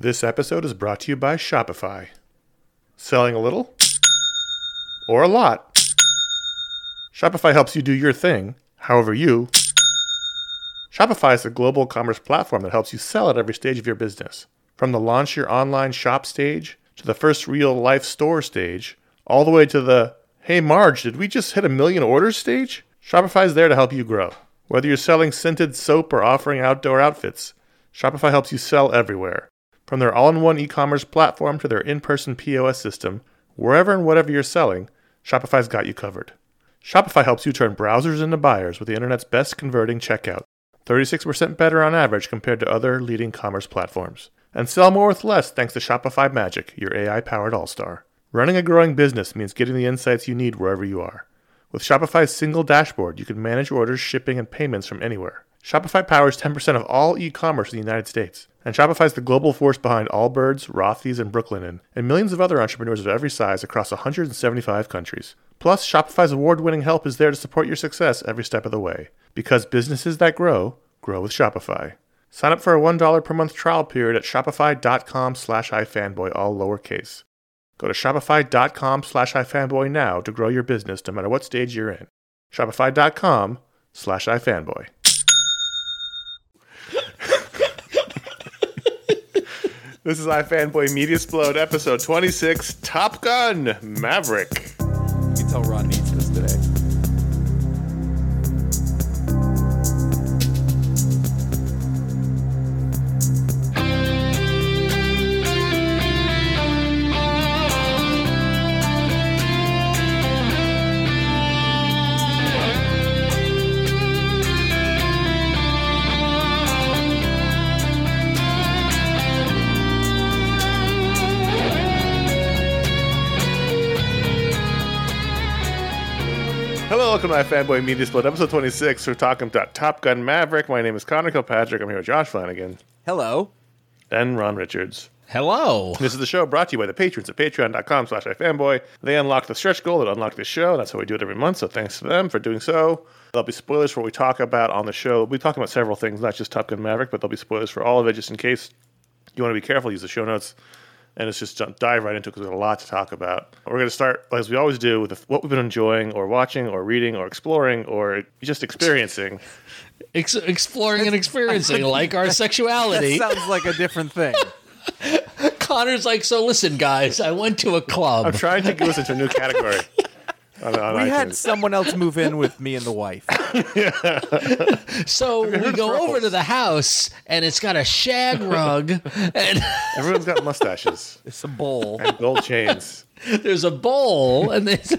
This episode is brought to you by Shopify. Selling a little? Or a lot? Shopify helps you do your thing, however you. Shopify is a global commerce platform that helps you sell at every stage of your business. From the launch your online shop stage, to the first real-life store stage, all the way to the, hey Marge, did we just hit 1 million orders stage? Shopify is there to help you grow. Whether you're selling scented soap or offering outdoor outfits, Shopify helps you sell everywhere. From their all-in-one e-commerce platform to their in-person POS system, wherever and whatever you're selling, Shopify's got you covered. Shopify helps you turn browsers into buyers with the internet's best converting checkout, 36% better on average compared to other leading commerce platforms. And sell more with less thanks to Shopify Magic, your AI-powered all-star. Running a growing business means getting the insights you need wherever you are. With Shopify's single dashboard, you can manage orders, shipping, and payments from anywhere. Shopify powers 10% of all e-commerce in the United States. And Shopify's the global force behind Allbirds, Rothy's, and Brooklinen, and millions of other entrepreneurs of every size across 175 countries. Plus, Shopify's award-winning help is there to support your success every step of the way. Because businesses that grow, grow with Shopify. Sign up for a $1 per month trial period at shopify.com/ifanboy, all lowercase. Go to shopify.com/ifanboy now to grow your business no matter what stage you're in. Shopify.com/ifanboy. This is iFanboy Media Explode, episode 26, Top Gun Maverick. You can tell Ron needs this today. Hello, welcome to iFanboy Media Split, episode 26. We're talking about Top Gun Maverick. My name is Connor Kilpatrick. I'm here with Josh Flanagan. Hello. And Ron Richards. Hello. This is the show brought to you by the patrons at patreon.com/ifanboy. They unlock the stretch goal that unlocked the show. That's how we do it every month, so thanks to them for doing so. There'll be spoilers for what we talk about on the show. We'll be talking about several things, not just Top Gun Maverick, but there'll be spoilers for all of it, just in case you want to be careful. Use the show notes. And let's just dive right into it because there's a lot to talk about. We're going to start, as we always do, with what we've been enjoying or watching or reading or exploring or just experiencing. Exploring and experiencing, like our sexuality. That sounds like a different thing. Connor's like, so listen, guys, I went to a club. I'm trying to get us into a new category. On We iTunes. had someone else move in with me and the wife. So we go over to the house, and it's got a shag rug, and Everyone's got mustaches It's a bowl. and gold chains. there's a bowl, and there's...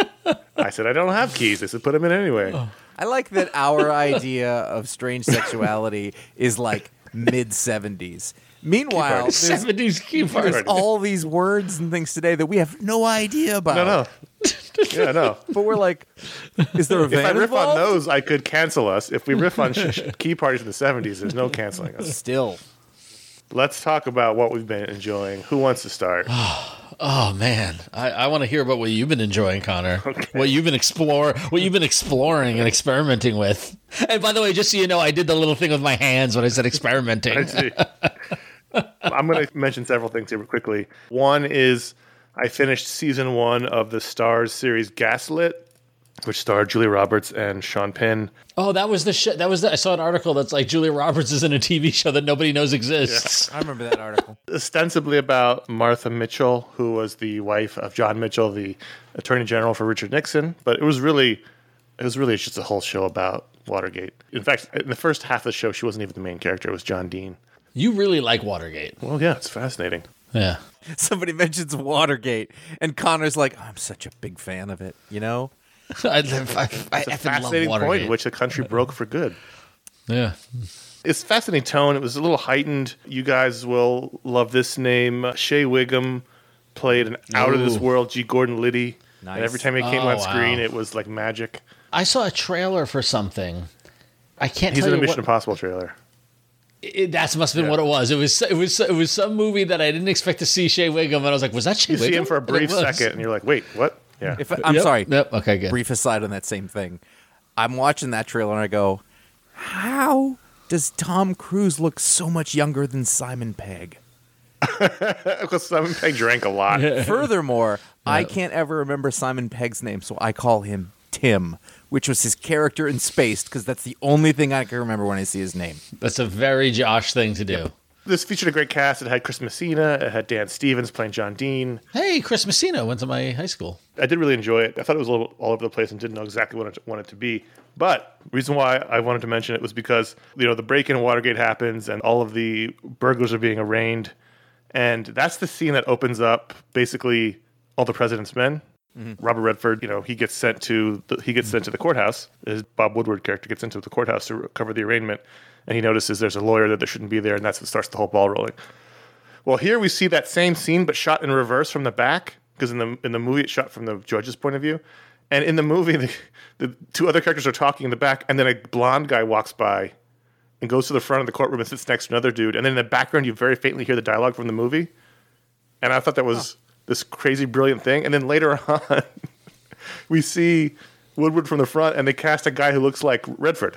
I said, I don't have keys. They said, put them in anyway. I like that our idea of strange sexuality is like mid-70s. Meanwhile, parties. there's 70s key party. there's all these words and things today that we have no idea about. No. Yeah, no. But we're like, is there a If I van riff on involved? those, I could cancel us. If we riff on key parties in the 70s, there's no canceling us. Still. Let's talk about what we've been enjoying. Who wants to start? Oh man, I want to hear about what you've been enjoying, Connor. Okay. What you've been exploring and experimenting with. And by the way, just so you know, I did the little thing with my hands when I said experimenting. I see. I'm going to mention several things here quickly. One is I finished season 1 of the Starz series Gaslit, which starred Julia Roberts and Sean Penn. Oh, that was the shit. I saw an article that's like Julia Roberts is in a TV show that nobody knows exists. I remember that article. Ostensibly about Martha Mitchell, who was the wife of John Mitchell, the Attorney General for Richard Nixon. But it was really just a whole show about Watergate. In fact, in the first half of the show, she wasn't even the main character. It was John Dean. You really like Watergate. Well, yeah, it's fascinating. Yeah. Somebody mentions Watergate, and Connor's like, I'm such a big fan of it, you know? I It's a effing love fascinating point Watergate. in which the country broke for good. Yeah. It's a fascinating tone. It was a little heightened. You guys will love this name. Shea Wiggum played an out-of-this-world G. Gordon Liddy. Nice. And every time he came Oh, on screen, wow. it was like magic. I saw a trailer for something. I can't He's tell in a you Mission what. Impossible trailer. That must have been what it was. It was some movie that I didn't expect to see Shea Wiggum, and I was like, was that Shea You Wiggum? see him for a And it brief was. second, and you're like, wait, what? Yeah. I'm Yep, sorry. Yep. Okay, good. Brief aside on that same thing. I'm watching that trailer and I go, how does Tom Cruise look so much younger than Simon Pegg? Because Simon Pegg drank a lot. Furthermore, I can't ever remember Simon Pegg's name, so I call him Tim, which was his character in Spaced, because that's the only thing I can remember when I see his name. That's a very Josh thing to do. Yep. This featured a great cast. It had Chris Messina. It had Dan Stevens playing John Dean. Hey, Chris Messina went to my high school. I did really enjoy it. I thought it was a little all over the place and didn't know exactly what I wanted it to be. But the reason why I wanted to mention it was because, the break-in in Watergate happens and all of the burglars are being arraigned. And that's the scene that opens up basically All the President's Men. Mm-hmm. Robert Redford, he gets sent to the courthouse. His Bob Woodward character gets into the courthouse to cover the arraignment. And he notices there's a lawyer that shouldn't be there, and that's what starts the whole ball rolling. Well, here we see that same scene, but shot in reverse from the back, because in the movie it's shot from the judge's point of view. And in the movie, the two other characters are talking in the back, and then a blonde guy walks by and goes to the front of the courtroom and sits next to another dude. And then in the background, you very faintly hear the dialogue from the movie. And I thought that was this crazy, brilliant thing. And then later on, we see Woodward from the front, and they cast a guy who looks like Redford.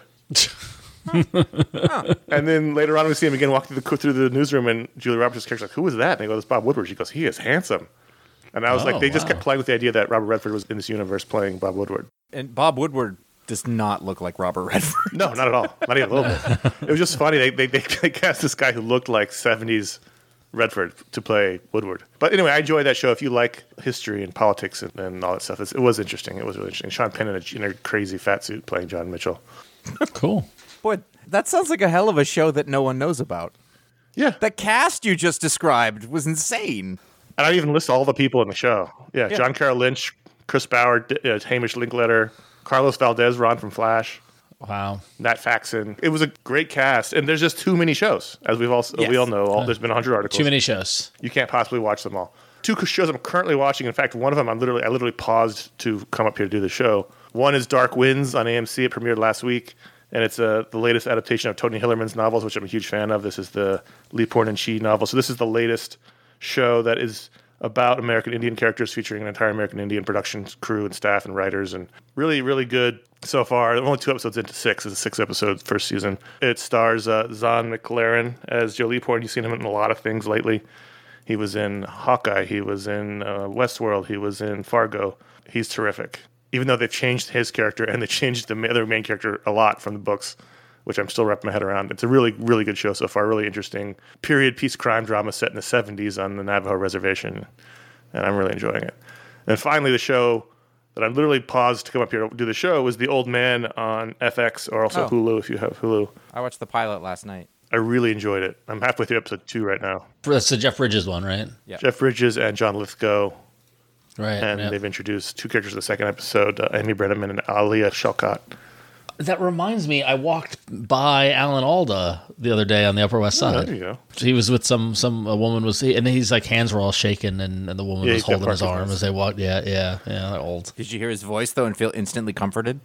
And then later on we see him again walking through the newsroom, and Julia Roberts' character's like, "Who is that?" And they go, "It's Bob Woodward." She goes, "He is handsome." And I was like, they just kept playing with the idea that Robert Redford was in this universe playing Bob Woodward. And Bob Woodward does not look like Robert Redford. No, not at all. Not even a little bit. It was just funny. They cast this guy who looked like 70s Redford to play Woodward. But anyway, I enjoyed that show. If you like history and politics and all that stuff, it was interesting. It was really interesting. Sean Penn in a crazy fat suit playing John Mitchell. Cool. Boy, that sounds like a hell of a show that no one knows about. Yeah. The cast you just described was insane. And I even list all the people in the show. Yeah. John Carroll Lynch, Chris Bauer, Hamish Linklater, Carlos Valdez, Ron from Flash. Wow. Nat Faxon. It was a great cast. And there's just too many shows. As we all know, there's been 100 articles. Too many shows. You can't possibly watch them all. 2 shows I'm currently watching. In fact, one of them I literally paused to come up here to do the show. One is Dark Winds on AMC. It premiered last week. And it's the latest adaptation of Tony Hillerman's novels, which I'm a huge fan of. This is the Lee Portman-Shee novel. So this is the latest show that is about American Indian characters, featuring an entire American Indian production crew and staff and writers. And really, really good so far. Only 2 episodes into 6. It's a 6-episode first season. It stars Zahn McLaren as Joe Lee Portman. You've seen him in a lot of things lately. He was in Hawkeye. He was in Westworld. He was in Fargo. He's terrific. Even though they've changed his character and they changed the other main character a lot from the books, which I'm still wrapping my head around. It's a really, really good show so far. Really interesting period piece crime drama set in the 70s on the Navajo reservation. And I'm really enjoying it. And finally, the show that I literally paused to come up here to do the show was The Old Man on FX, or also Hulu if you have Hulu. I watched the pilot last night. I really enjoyed it. I'm halfway through episode 2 right now. That's the Jeff Bridges one, right? Yeah. Jeff Bridges and John Lithgow. Right. And they've introduced 2 characters in the second episode, Amy Brenneman and Alia Shalcott. That reminds me, I walked by Alan Alda the other day on the Upper West Side. There you go. He was with a woman and he's like hands were all shaken, and the woman was holding his arm as they walked. Yeah, they're old. Did you hear his voice though and feel instantly comforted?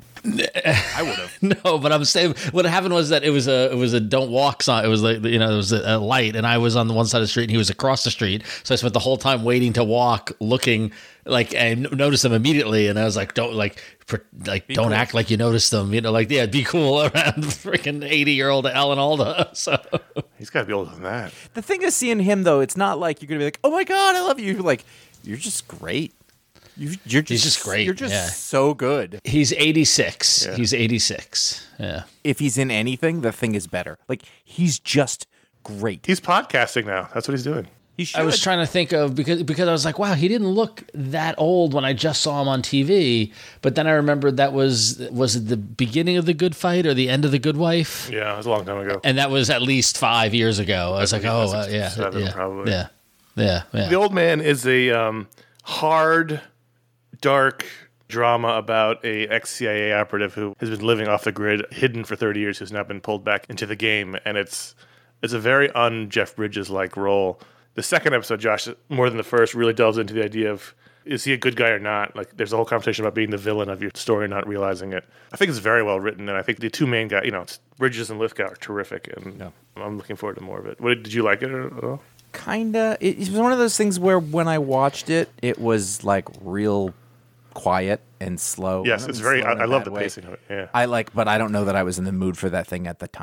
I would have. No, but I'm saying what happened was that it was a don't walk sign. It was like there was a light, and I was on the one side of the street and he was across the street. So I spent the whole time waiting to walk, looking and noticed them immediately, and I was like, don't cool. act like you noticed them, be cool around freaking 80-year-old Alan Alda. So He's got to be older than that. The thing is, seeing him though, it's not like you're gonna be like, oh my god, I love you. You're just great. He's just great. You're just so good. He's 86. Yeah. He's 86. Yeah. If he's in anything, the thing is better. He's just great. He's podcasting now. That's what he's doing. He should. I was trying to think of because I was like, wow, he didn't look that old when I just saw him on TV. But then I remembered that was it the beginning of The Good Fight or the end of The Good Wife? Yeah, it was a long time ago. And that was at least 5 years ago. I was like, probably. Yeah. The Old Man is a hard, dark drama about a ex-CIA operative who has been living off the grid, hidden for 30 years, who's now been pulled back into the game. And it's a very un-Jeff Bridges-like role. The second episode, Josh, more than the first, really delves into the idea of, is he a good guy or not? There's a whole conversation about being the villain of your story and not realizing it. I think it's very well written, and I think the 2 main guys, it's Bridges and Lithgow, are terrific, and I'm looking forward to more of it. Did you like it at all? Kinda. It was one of those things where when I watched it, it was real quiet and slow. Yes, it's very. I love the pacing of it. Yeah, but I don't know that I was in the mood for that thing at the time.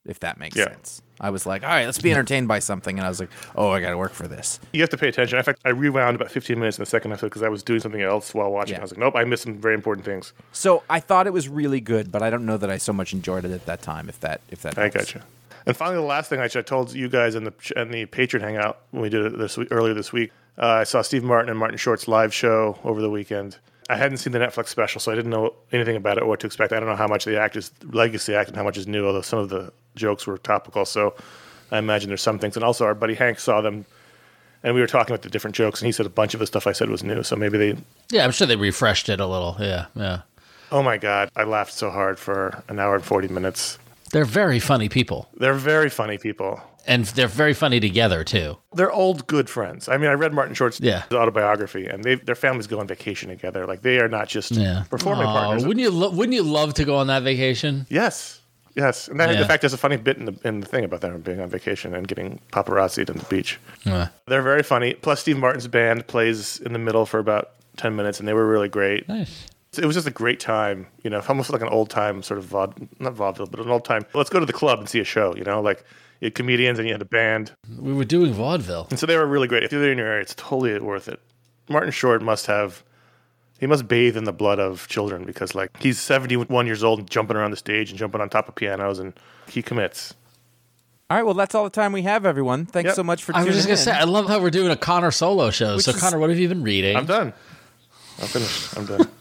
if that makes Yeah. sense. I was like, all right, let's be entertained by something. And I was like, oh, I got to work for this. You have to pay attention. In fact, I rewound about 15 minutes in the second episode because I was doing something else while watching. Yeah. I was like, nope, I missed some very important things. So I thought it was really good, but I don't know that I so much enjoyed it at that time, if that I helps. gotcha. And finally, the last thing I told you guys in the Patreon hangout when we did it earlier this week, I saw Steve Martin and Martin Short's live show over the weekend. I hadn't seen the Netflix special, so I didn't know anything about it or what to expect. I don't know how much the act is legacy act and how much is new, although some of the jokes were topical. So I imagine there's some things. And also, our buddy Hank saw them, and we were talking about the different jokes, and he said a bunch of the stuff I said was new. So maybe they. Yeah, I'm sure they refreshed it a little. Yeah. Oh my God, I laughed so hard for an hour and 40 minutes. They're very funny people. They're very funny people. And they're very funny together, too. They're old, good friends. I mean, I read Martin Short's Yeah. autobiography, and their families go on vacation together. Like, they are not just performing partners. Wouldn't you love to go on that vacation? Yes. And that, in fact, there's a funny bit in the thing about them being on vacation and getting paparazzi'd on the beach. Yeah. They're very funny. Plus, Steve Martin's band plays in the middle for about 10 minutes, and they were really great. Nice. It was just a great time, almost like an old time sort of not vaudeville, but an old time. Let's go to the club and see a show, like you had comedians and you had a band. We were doing vaudeville. And so they were really great. If you're in your area, it's totally worth it. Martin Short must bathe in the blood of children because he's 71 years old and jumping around the stage and jumping on top of pianos, and he commits. All right, well, that's all the time we have, everyone. Thanks so much for tuning in. I was just going to say, I love how we're doing a Connor solo show. So, Connor, what have you been reading? I'm done. I'm finished. I'm done.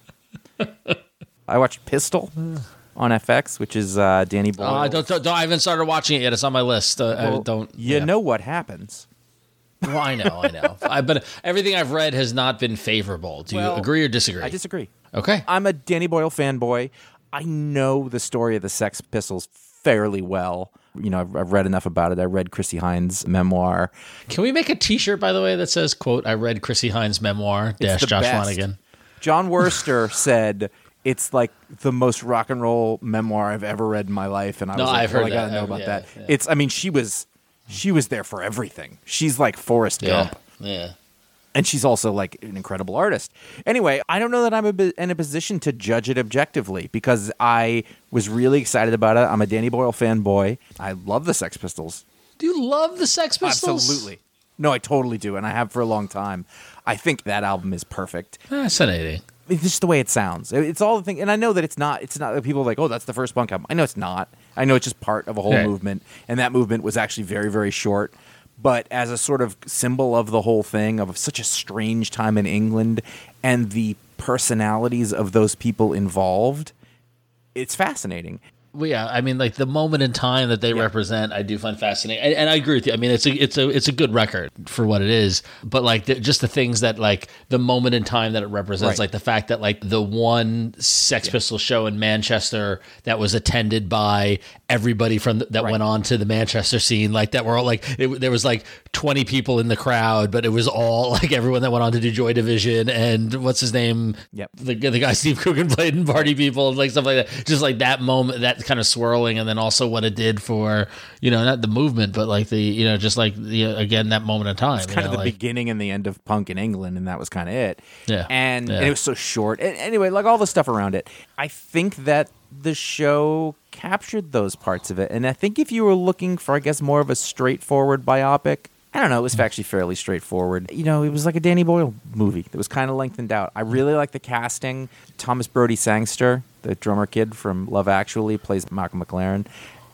I watched Pistol on FX, which is Danny Boyle. I haven't started watching it yet. It's on my list. You know what happens. Well, I know. But everything I've read has not been favorable. Do you agree or disagree? I disagree. Okay. I'm a Danny Boyle fanboy. I know the story of the Sex Pistols fairly well. I've read enough about it. I read Chrissie Hynde's memoir. Can we make a T-shirt, by the way, that says, quote, I read Chrissie Hynde's memoir, It's the Josh best. Flanagan? John Worster said it's like the most rock and roll memoir I've ever read in my life, and I was like, I've heard I got to that. know about that. Yeah. It's, I mean, she was there for everything. She's like Forrest Gump. Yeah. And she's also like an incredible artist. Anyway, I don't know that I'm in a position to judge it objectively because I was really excited about it. I'm a Danny Boyle fanboy. I love the Sex Pistols. Do you love the Sex Pistols? Absolutely. No, I totally do, and I have for a long time. I think that album is perfect. Fascinating. It's just the way it sounds. It's all the thing, and I know that it's not people are like, oh, that's the first punk album. I know it's not. I know it's just part of a whole movement, and that movement was actually very, very short. But as a sort of symbol of the whole thing, of such a strange time in England, and the personalities of those people involved, it's fascinating. Well, yeah, I mean, like the moment in time that they represent, I do find fascinating, and I agree with you. I mean, it's a good record for what it is, but like just the things that like the moment in time that it represents, like the fact that like the one Sex Pistols show in Manchester that was attended by everybody from that went on to the Manchester scene, like that were all like there was like 20 people in the crowd, but it was all like everyone that went on to do Joy Division and what's his name, the guy Steve Coogan played in Party People, and like stuff like that. Just like that moment, that kind of swirling, and then also what it did for not the movement, but like the just like the again that moment in time. It's kind of the beginning and the end of punk in England, and that was kind of it. And it was so short. And anyway, like all the stuff around it, I think that the show captured those parts of it. And I think if you were looking for, I guess, more of a straightforward biopic, I don't know, it was actually fairly straightforward. It was like a Danny Boyle movie that was kind of lengthened out. I really like the casting. Thomas Brodie Sangster, the drummer kid from Love Actually, plays Malcolm McLaren,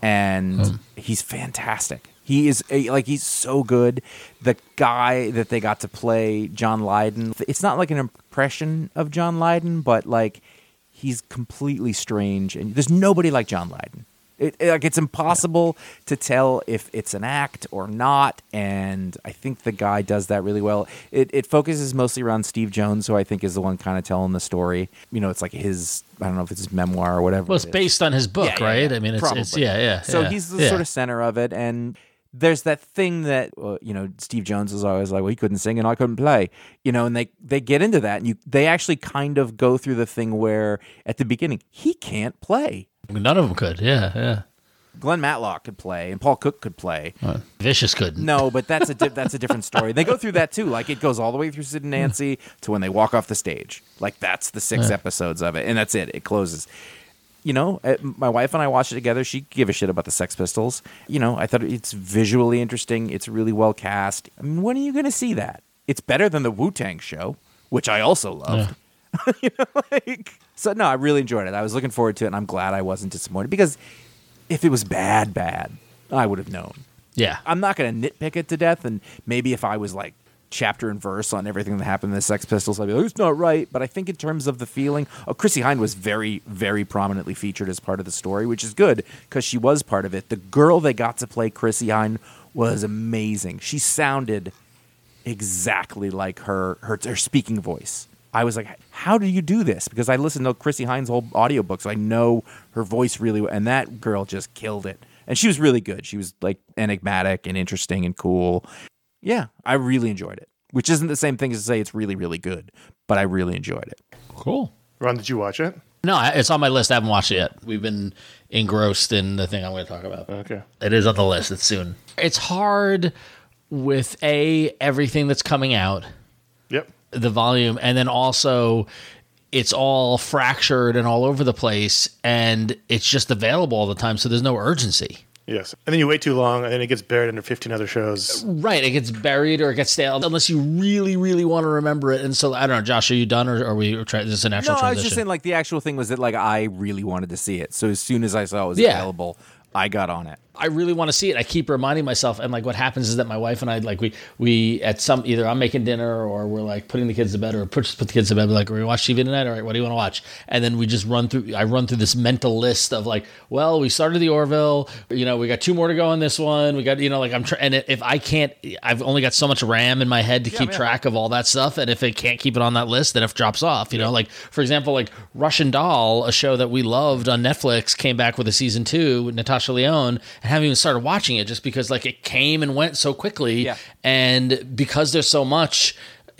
and he's fantastic. He is he's so good. The guy that they got to play John Lydon, it's not like an impression of John Lydon, but like he's completely strange, and there's nobody like John Lydon. It's impossible to tell if it's an act or not, and I think the guy does that really well. It focuses mostly around Steve Jones, who I think is the one kind of telling the story. It's like his, I don't know if it's his memoir or whatever. Well, it's based on his book, right? I mean, it's So he's the sort of center of it, and there's that thing that Steve Jones is always like, well, he couldn't sing and I couldn't play, and they get into that, and they actually kind of go through the thing where at the beginning he can't play. None of them could. Yeah. Glenn Matlock could play, and Paul Cook could play. Vicious couldn't. No, but that's a different story. They go through that too. Like it goes all the way through Sid and Nancy to when they walk off the stage. Like that's the 6 episodes of it, and that's it. It closes. My wife and I watched it together. She gave a shit about the Sex Pistols. I thought it's visually interesting. It's really well cast. I mean, when are you going to see that? It's better than the Wu-Tang show, which I also loved. Yeah. So no, I really enjoyed it. I was looking forward to it, and I'm glad I wasn't disappointed, because if it was bad, I would have known. Yeah. I'm not going to nitpick it to death, and maybe if I was like chapter and verse on everything that happened in the Sex Pistols, I'd be like, it's not right. But I think in terms of the feeling, Chrissie Hynde was very, very prominently featured as part of the story, which is good because she was part of it. The girl they got to play Chrissie Hynde was amazing. She sounded exactly like her speaking voice. I was like, how do you do this? Because I listened to Chrissie Hynde's whole audiobook, so I know her voice really well. And that girl just killed it. And she was really good. She was like enigmatic and interesting and cool. Yeah, I really enjoyed it, which isn't the same thing as to say it's really, really good, but I really enjoyed it. Cool. Ron, did you watch it? No, it's on my list. I haven't watched it yet. We've been engrossed in the thing I'm going to talk about. Okay. It is on the list. It's soon. It's hard with everything that's coming out. Yep. The volume, and then also it's all fractured and all over the place, and it's just available all the time, so there's no urgency. Yes. And then you wait too long, and then it gets buried under 15 other shows. Right. It gets buried or it gets stale unless you really, really want to remember it. And so, I don't know, Josh, are you done, or are we trying? Is this a natural transition? I was just saying, like, the actual thing was that, like, I really wanted to see it. So as soon as I saw it was available, I got on it. I really want to see it. I keep reminding myself, and like what happens is that my wife and I, like we at some, either I'm making dinner or we're like putting the kids to bed, or just put the kids to bed. We're like, we're gonna watch TV tonight. All right, what do you want to watch? And then we just I run through this mental list of like, well, we started the Orville. We got 2 more to go on this one. We got, like and if I can't, I've only got so much RAM in my head to keep track of all that stuff. And if it can't keep it on that list, then it drops off. Like for example, like Russian Doll, a show that we loved on Netflix, came back with a season 2 with Natasha Lyonne, and haven't even started watching it just because like it came and went so quickly, and because there's so much,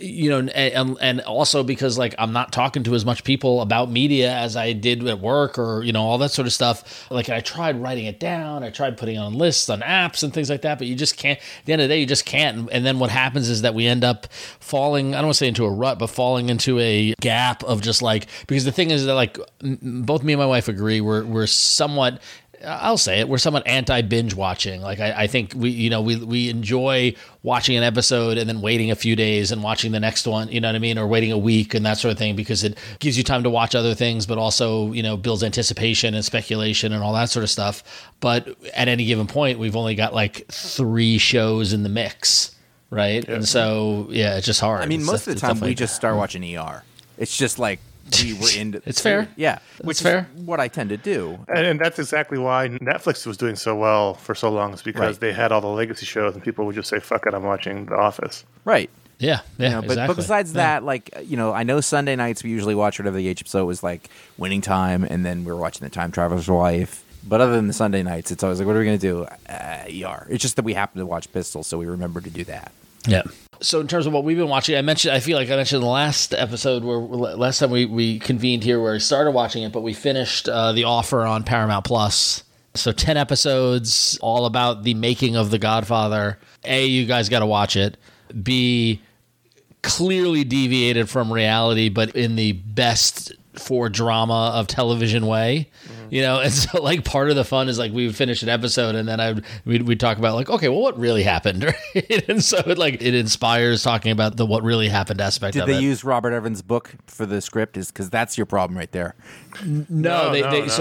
and also because like I'm not talking to as much people about media as I did at work, or all that sort of stuff. Like I tried writing it down, I tried putting it on lists on apps and things like that, but you just can't. At the end of the day, you just can't. And then what happens is that we end up falling, I don't want to say into a rut, but falling into a gap of just like, because the thing is that like both me and my wife agree we're somewhat, I'll say it, we're somewhat anti-binge watching. Like I think we enjoy watching an episode and then waiting a few days and watching the next one, you know what I mean? Or waiting a week and that sort of thing, because it gives you time to watch other things, but also, builds anticipation and speculation and all that sort of stuff. But at any given point, we've only got like 3 shows in the mix, right? Yeah. And so, it's just hard. I mean, most of the time we just start watching ER. It's just like, we were into it's fair. Yeah. Which is what I tend to do. And that's exactly why Netflix was doing so well for so long, is because they had all the legacy shows and people would just say, fuck it, I'm watching The Office. Right. Yeah. Yeah. Exactly. But besides that, like, I know Sunday nights we usually watch whatever the episode was, like Winning Time, and then we were watching The Time Traveler's Wife. But other than the Sunday nights, it's always like, what are we going to do? ER. It's just that we happen to watch Pistols, so we remember to do that. Yeah. So in terms of what we've been watching, I feel like I mentioned in the last episode, where last time we convened here, where we started watching it, but we finished The Offer on Paramount Plus. So 10 episodes, all about the making of The Godfather. A, you guys got to watch it. B, clearly deviated from reality, but in the best for drama of television way. And so like part of the fun is like we would finish an episode and then we'd talk about like, okay, well, what really happened? Right? And so it inspires talking about the what really happened aspect of it. Did they use Robert Evans' book for the script? Is because that's your problem right there. No.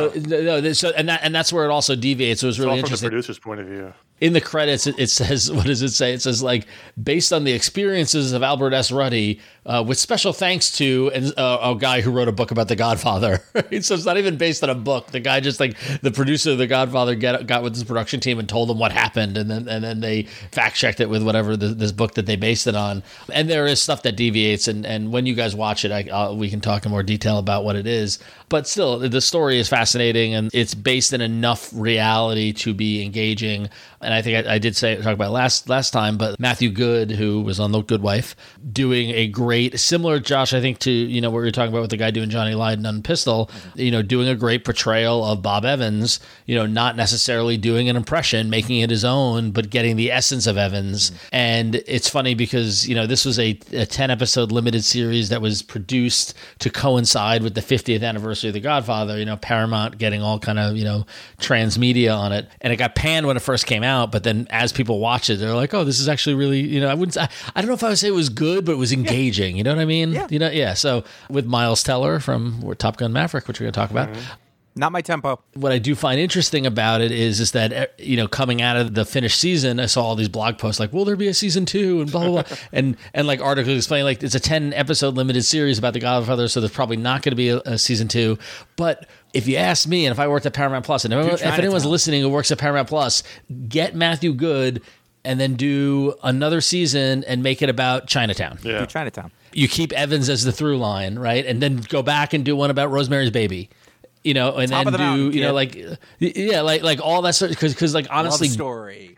And that's where it also deviates. So it was really interesting. From the producer's point of view. In the credits, it says, what does it say? It says, like, based on the experiences of Albert S. Ruddy, with special thanks to a guy who wrote a book about The Godfather. Right? So it's not even based on a book. The guy just, like, the producer of The Godfather got with his production team and told them what happened, and then they fact-checked it with whatever this book that they based it on. And there is stuff that deviates, and when you guys watch it, we can talk in more detail about what it is. But still, the story is fascinating, and it's based in enough reality to be engaging. and I think I did talk about last time, but Matthew Good, who was on The Good Wife, doing a great, similar, Josh, I think, to, what we were talking about with the guy doing Johnny Lydon on Pistol, doing a great portrayal of Bob Evans, not necessarily doing an impression, making it his own, but getting the essence of Evans. And it's funny because, this was a 10-episode limited series that was produced to coincide with the 50th anniversary of The Godfather, Paramount getting all kind of, transmedia on it. And it got panned when it first came out, but then as people watch it, they're like, oh, this is actually really, I don't know if I would say it was good, but it was engaging. You know what I mean? Yeah. So with Miles Teller from Top Gun Maverick, which we're going to talk about. Not my tempo. What I do find interesting about it is that, coming out of the finished season, I saw all these blog posts like, will there be a season 2 and blah, blah, blah. and like articles explaining like it's a 10-episode limited series about The Godfather, so there's probably not going to be a season 2. But if you ask me, and if I worked at Paramount Plus, and if anyone's listening who works at Paramount Plus, get Matthew Good and then do another season and make it about Chinatown. Yeah. Do Chinatown. You keep Evans as the through line, right? And then go back and do one about Rosemary's Baby. And Top then do, like all that stuff. Because like, honestly, love story.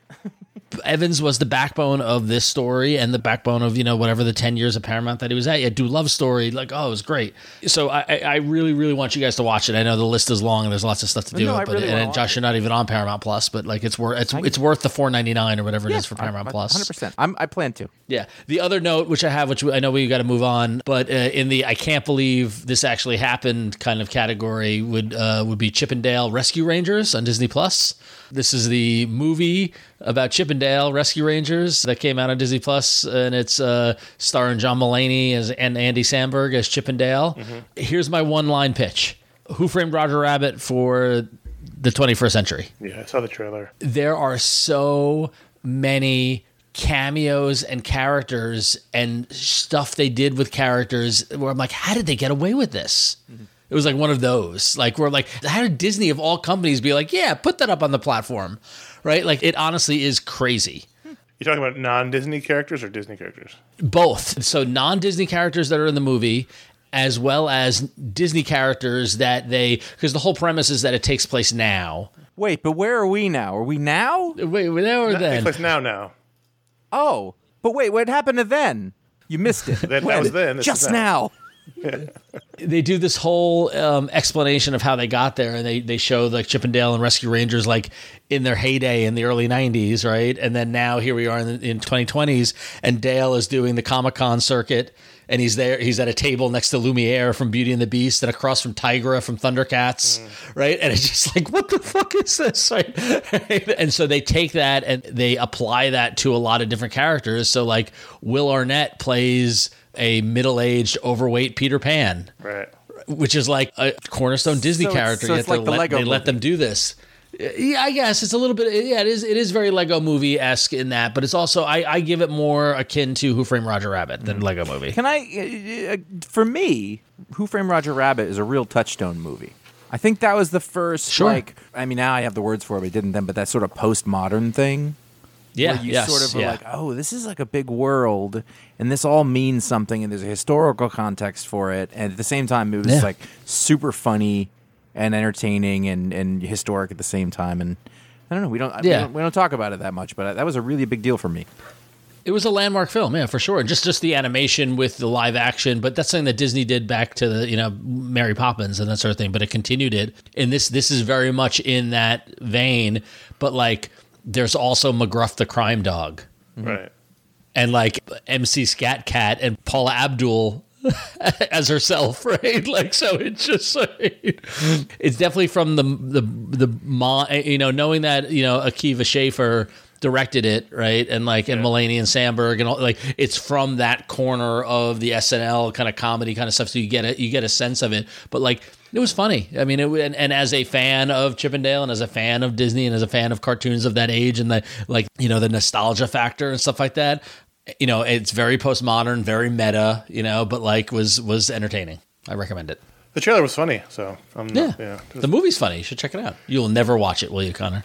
Evans was the backbone of this story and the backbone of, whatever the 10 years of Paramount that he was at. Yeah, do Love Story. Like, oh, it was great. So I really, really want you guys to watch it. I know the list is long and there's lots of stuff to do. And Josh, you're not even on Paramount Plus, but like it's worth the $4.99 or whatever it is for Paramount Plus. 100%. I plan to. Yeah. The other note, which I have, which I know we got to move on, but in the I can't believe this actually happened kind of category would be Chip 'n Dale Rescue Rangers on Disney Plus. This is the movie about Chip 'n Dale Rescue Rangers that came out on Disney Plus, and it's starring John Mulaney and Andy Samberg as Chip 'n Dale. Mm-hmm. Here's my one-line pitch: Who Framed Roger Rabbit for the 21st century? Yeah, I saw the trailer. There are so many cameos and characters and stuff they did with characters where I'm like, how did they get away with this? Mm-hmm. It was like one of those, like, where like, how did Disney of all companies be like, yeah, put that up on the platform, right? Like, it honestly is crazy. You talking about non-Disney characters or Disney characters? Both. So non-Disney characters that are in the movie, as well as Disney characters that because the whole premise is that it takes place now. Wait, but where are we now? Are we now? Wait, we're now or then? It takes place now. Oh, but wait, what happened to then? You missed it. That was then. Just now. They do this whole explanation of how they got there, and they show like Chip 'n Dale and Rescue Rangers like in their heyday in the early 90s, right? And then now here we are in 2020s, and Dale is doing the Comic-Con circuit, and he's at a table next to Lumiere from Beauty and the Beast and across from Tigra from Thundercats, right? And it's just like, what the fuck is this? Right? And so they take that and they apply that to a lot of different characters. So like Will Arnett plays a middle-aged, overweight Peter Pan, right? Which is like a cornerstone Disney character. So it's like they let them do this. Yeah, I guess it's a little bit. Yeah, it is. It is very Lego Movie-esque in that, but it's also I give it more akin to Who Framed Roger Rabbit than Lego Movie. Can I? For me, Who Framed Roger Rabbit is a real touchstone movie. I think that was the first. Sure. Like, I mean, now I have the words for it, but I didn't then. But that sort of postmodern thing. Yeah, where you sort of are like, oh, this is like a big world, and this all means something, and there's a historical context for it, and at the same time, it was like super funny and entertaining and historic at the same time. And I don't know, we don't talk about it that much, but that was a really big deal for me. It was a landmark film, yeah, for sure. Just the animation with the live action, but that's something that Disney did back to the Mary Poppins and that sort of thing. But it continued it, and this is very much in that vein, but like. There's also McGruff the Crime Dog. Right. And like MC Scat Cat and Paula Abdul as herself, right? Like, so it's just like, it's definitely from the knowing that, Akiva Schaffer directed it, right? And like, and Mulaney and Samberg and all, like, it's from that corner of the SNL kind of comedy kind of stuff. So you get a sense of it, but like, it was funny. I mean, and as a fan of Chip 'n Dale and as a fan of Disney and as a fan of cartoons of that age and the the nostalgia factor and stuff like that, it's very postmodern, very meta, but like was entertaining. I recommend it. The trailer was funny, so the movie's funny. You should check it out. You'll never watch it, will you, Connor?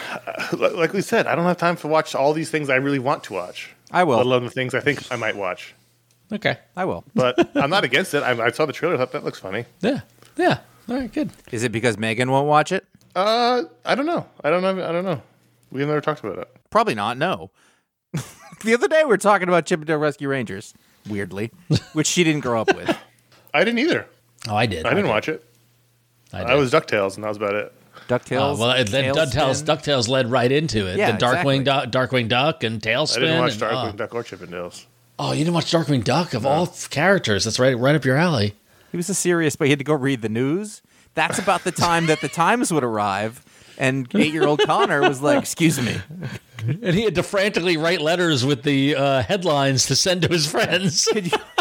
Like we said, I don't have time to watch all these things I really want to watch. I will. Let alone the things I think I might watch. Okay, I will. But I'm not against it. I saw the trailer. Thought that looks funny. Yeah. All right, good. Is it because Megan won't watch it? I don't know. I don't know. We've never talked about it. Probably not, no. The other day we were talking about Chip and Dale Rescue Rangers, weirdly, which she didn't grow up with. I didn't either. Oh, I did. I didn't watch it. I was DuckTales, and that was about it. DuckTales. Then DuckTales led right into it. Yeah, the Darkwing Duck and Tailspin. I didn't watch Darkwing Duck or Chip and Dale's. Oh, you didn't watch Darkwing Duck of all characters? That's right up your alley. He was a serious, but he had to go read the news. That's about the time that the Times would arrive, and 8-year-old Connor was like, "Excuse me," and he had to frantically write letters with the headlines to send to his friends.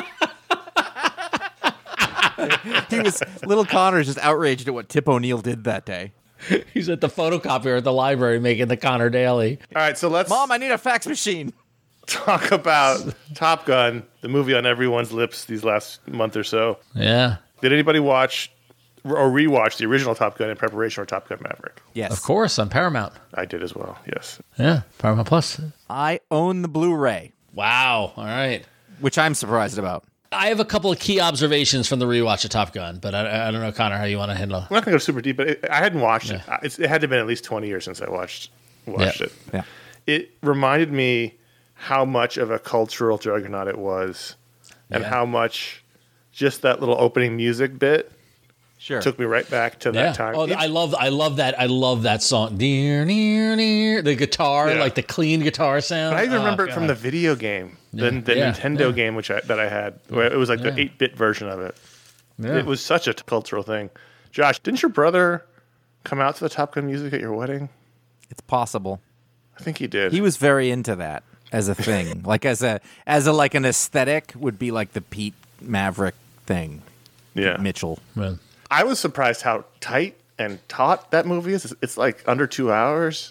Little Connor's just outraged at what Tip O'Neill did that day. He's at the photocopier at the library making the Connor Daily. All right, so let's... Mom, I need a fax machine. Talk about Top Gun, the movie on everyone's lips these last month or so. Yeah. Did anybody watch or rewatch the original Top Gun in preparation for Top Gun Maverick? Yes. Of course, on Paramount. I did as well, yes. Yeah, Paramount Plus. I own the Blu-ray. Wow, all right. Which I'm surprised about. I have a couple of key observations from the rewatch of Top Gun, but I don't know, Connor, how you want to handle it. I'm not going to go super deep, but I hadn't watched it. It had to have been at least 20 years since I watched it. Yeah. It reminded me how much of a cultural juggernaut it was, and how much just that little opening music bit took me right back to that time. Oh, I love that song. Dear, near, near. The guitar, like the clean guitar sound. But I even remember it from the video game, the Nintendo game that I had, where it was like the 8-bit version of it. Yeah. It was such a cultural thing. Josh, didn't your brother come out to the Top Gun music at your wedding? It's possible. I think he did. He was very into that as a thing. Like as an aesthetic would be like the Pete Maverick thing. Yeah. Pete Mitchell. Yeah. I was surprised how tight and taut that movie is. It's like under 2 hours,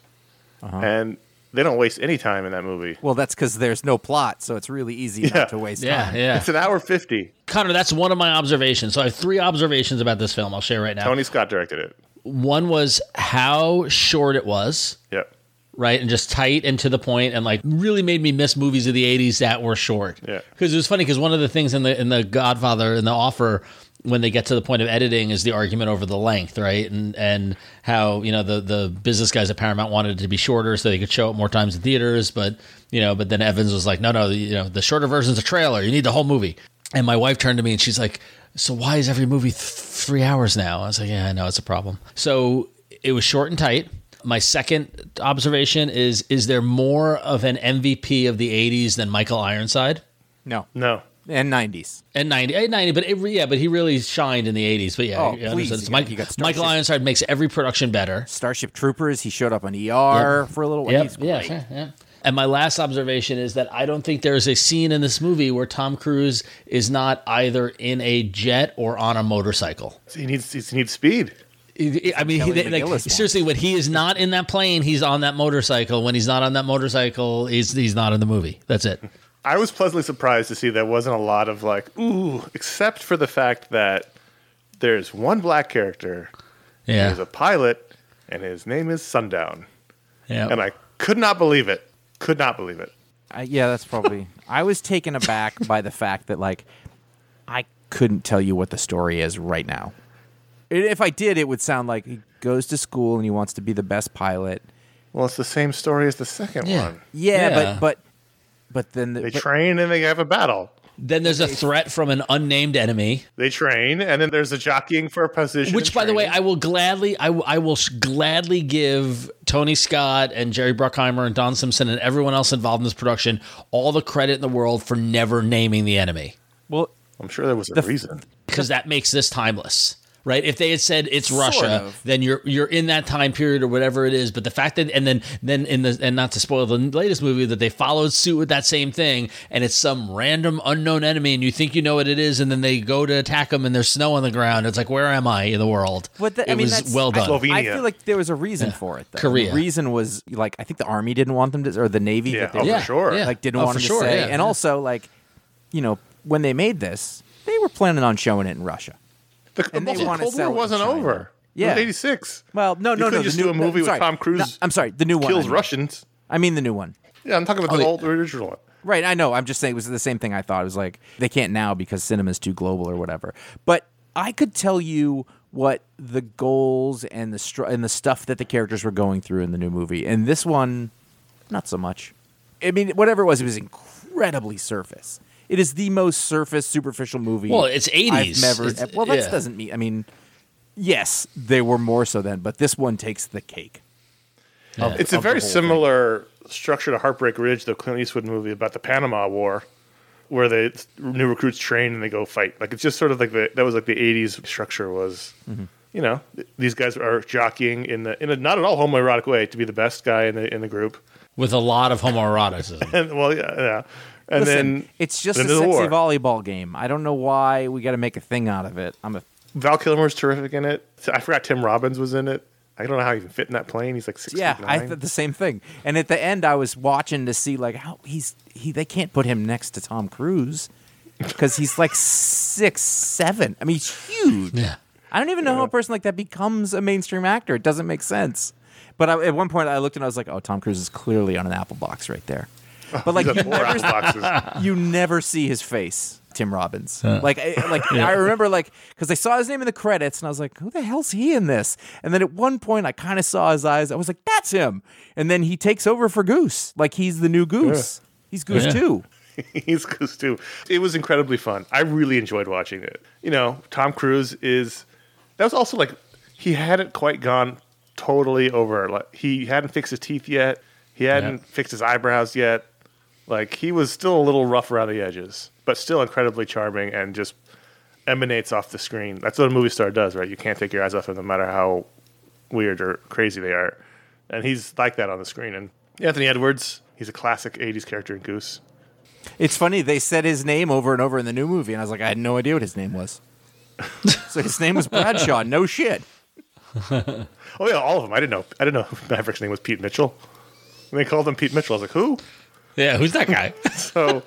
and they don't waste any time in that movie. Well, that's because there's no plot, so it's really easy not to waste time. Yeah. It's an hour 50. Connor, that's one of my observations. So I have 3 observations about this film I'll share right now. Tony Scott directed it. One was how short it was. Yep. Right, and just tight and to the point, and like really made me miss movies of the 80s that were short. Yeah. Because it was funny, because one of the things in the Godfather, in The Offer, when they get to the point of editing, is the argument over the length, right? And how, the business guys at Paramount wanted it to be shorter so they could show it more times in theaters, but then Evans was like, no, the shorter version's a trailer. You need the whole movie. And my wife turned to me and she's like, so why is every movie 3 hours now? I was like, yeah, I know, it's a problem. So it was short and tight. My second observation is there more of an MVP of the 80s than Michael Ironside? No. And And 90s. 90, but he really shined in the 80s. But yeah, please. Michael Ironside makes every production better. Starship Troopers, he showed up on ER for a little while. Yep. He's great. Yeah. And my last observation is that I don't think there's a scene in this movie where Tom Cruise is not either in a jet or on a motorcycle. He needs speed. I mean, seriously, when he is not in that plane, he's on that motorcycle. When he's not on that motorcycle, he's not in the movie. That's it. I was pleasantly surprised to see there wasn't a lot of except for the fact that there's one black character. Yeah. He's a pilot, and his name is Sundown. Yeah. And I could not believe it. That's probably... I was taken aback by the fact that, I couldn't tell you what the story is right now. If I did, it would sound like he goes to school and he wants to be the best pilot. Well, it's the same story as the second one. Yeah, but then... They train and they have a battle. Then there's a threat from an unnamed enemy. They train, and then there's a jockeying for a position. Which, by the way, I will gladly give Tony Scott and Jerry Bruckheimer and Don Simpson and everyone else involved in this production all the credit in the world for never naming the enemy. Well, I'm sure there was a reason. Because that makes this timeless. Right, if they had said it's Russia, then you're in that time period or whatever it is. But the fact that and not to spoil the latest movie, that they followed suit with that same thing, and it's some random unknown enemy, and you think you know what it is, and then they go to attack them, and there's snow on the ground. It's like, where am I in the world? It was well done. Slovenia. I feel like there was a reason for it. Though. Korea. The reason was I think the Army didn't want them to, or the Navy. For sure. Didn't want them to say, and also when they made this, they were planning on showing it in Russia. The Cold War wasn't over. Yeah. It was 86. Well, no. You couldn't just do a movie with Tom Cruise. I'm sorry, the new one. Kills Russians. I mean the new one. Yeah, I'm talking about the old original one. Right, I know. I'm just saying it was the same thing I thought. It was like, they can't now because cinema's too global or whatever. But I could tell you what the goals and the stuff that the characters were going through in the new movie. And this one, not so much. I mean, whatever it was incredibly surface. It is the most surface, superficial movie. Well, it's 80s. That doesn't mean. I mean, yes, they were more so then, but this one takes the cake. It's a very similar structure to Heartbreak Ridge, the Clint Eastwood movie about the Panama War, where the new recruits train and they go fight. Like, it's just sort of like that was like the 80s structure was, you know, these guys are jockeying in a not at all homoerotic way to be the best guy in the group. With a lot of homoeroticism. Yeah. And Listen, then it's just a sexy volleyball game. I don't know why we got to make a thing out of it. Val Kilmer's terrific in it. I forgot Tim Robbins was in it. I don't know how he can fit in that plane. He's like 6'9". Yeah, I thought the same thing. And at the end, I was watching to see like how they can't put him next to Tom Cruise because he's like 6'7". I mean, he's huge. Yeah. I don't even know how a person like that becomes a mainstream actor. It doesn't make sense. But at one point, I looked and I was like, "Oh, Tom Cruise is clearly on an Apple box right there." But like, you never see his face. Tim Robbins. I remember because I saw his name in the credits and I was like, who the hell's he in this? And then at one point I kind of saw his eyes. I was like, that's him. And then he takes over for Goose. Like he's the new Goose. Yeah. He's Goose too. He's Goose too. It was incredibly fun. I really enjoyed watching it. You know, Tom Cruise that was also like, he hadn't quite gone totally over. Like he hadn't fixed his teeth yet. He hadn't fixed his eyebrows yet. Like he was still a little rough around the edges, but still incredibly charming and just emanates off the screen. That's what a movie star does, right? You can't take your eyes off them no matter how weird or crazy they are. And he's like that on the screen. And Anthony Edwards, he's a classic 80s character in Goose. It's funny, they said his name over and over in the new movie, and I was like, I had no idea what his name was. So his name was Bradshaw. No shit. Oh, yeah, all of them. I didn't know Maverick's name was Pete Mitchell. When they called him Pete Mitchell, I was like, who? Yeah, who's that guy? So,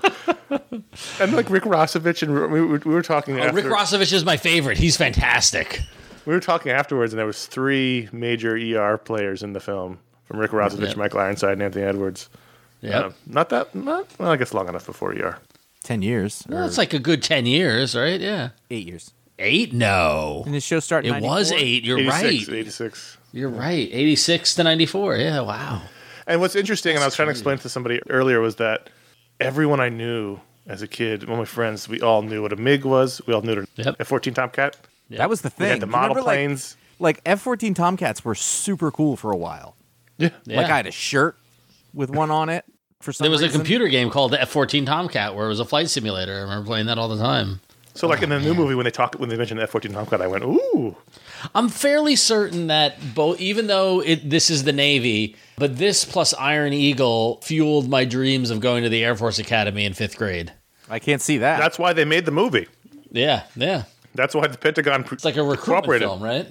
and like Rick Rossovich, and we were talking. Rick Rossovich is my favorite. He's fantastic. We were talking afterwards, and there was 3 major ER players in the film from Rick Rossovich, Michael Ironside, and Anthony Edwards. Yeah, well, I guess long enough before ER. 10 years. Well, it's like a good 10 years, right? Yeah, 8 years. 8? No. And his show started. It was 8. You're 86, right. 86. You're right. 86 to 94. Yeah. Wow. And what's interesting, and I was trying to explain to somebody earlier, was that everyone I knew as a kid, all my friends, we all knew what a MiG was. We all knew what a F-14 Tomcat. Yep. That was the thing. We had the model planes. Like F-14 Tomcats were super cool for a while. Yeah. Like I had a shirt with one on it for some reason. There was a computer game called the F-14 Tomcat where it was a flight simulator. I remember playing that all the time. So like in the new movie, when they mentioned the F-14 Tomcat, I went, ooh. I'm fairly certain that both, even though this is the Navy, but this plus Iron Eagle fueled my dreams of going to the Air Force Academy in 5th grade. I can't see that. That's why they made the movie. Yeah. That's why the Pentagon It's like a recruitment film, right?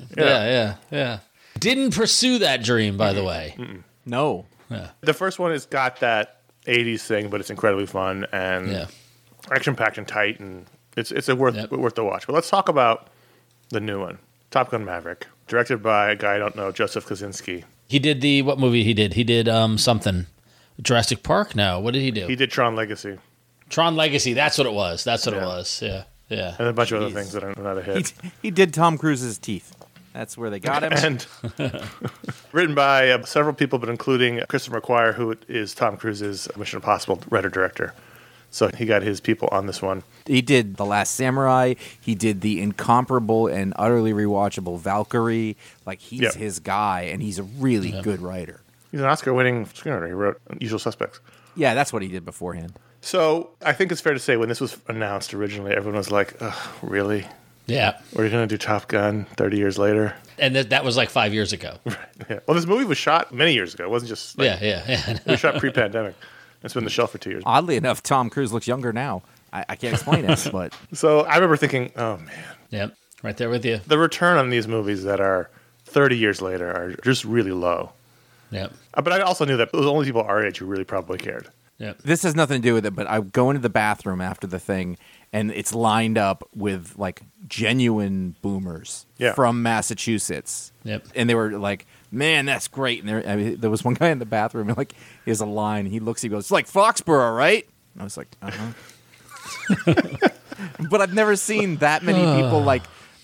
Yeah. Didn't pursue that dream, by the way. No. Yeah. The first one has got that 80s thing, but it's incredibly fun and action-packed and tight, and it's worth the watch. But let's talk about the new one, Top Gun Maverick, directed by a guy I don't know, Joseph Kosinski. He did what movie he did? He did something. Jurassic Park? No. What did he do? He did Tron Legacy. Tron Legacy, that's what it was. It was. Yeah. And a bunch of other things that are not a hit. He did Tom Cruise's teeth. That's where they got him. And written by several people, but including Christopher McQuarrie, who is Tom Cruise's Mission Impossible writer-director. So he got his people on this one. He did The Last Samurai. He did the incomparable and utterly rewatchable Valkyrie. Like, he's his guy, and he's a really good writer. He's an Oscar-winning screenwriter. He wrote Usual Suspects. Yeah, that's what he did beforehand. So I think it's fair to say when this was announced originally, everyone was like, really? Yeah. We're going to do Top Gun 30 years later? And that was like 5 years ago. Right. Yeah. Well, this movie was shot many years ago. It wasn't just like... Yeah. It was shot pre-pandemic. It's been on the shelf for 2 years. Oddly enough, Tom Cruise looks younger now. I can't explain it, but... So I remember thinking, oh, man. Yep. Right there with you. The return on these movies that are 30 years later are just really low. Yep. But I also knew that it was only people our age who really probably cared. Yep. This has nothing to do with it, but I go into the bathroom after the thing, and it's lined up with, like, genuine boomers from Massachusetts. Yep. And they were like, man, that's great. And there was one guy in the bathroom, and, like, he has a line. He looks, he goes, it's like Foxborough, right? And I was like, uh-huh. But I've never seen that many people, like,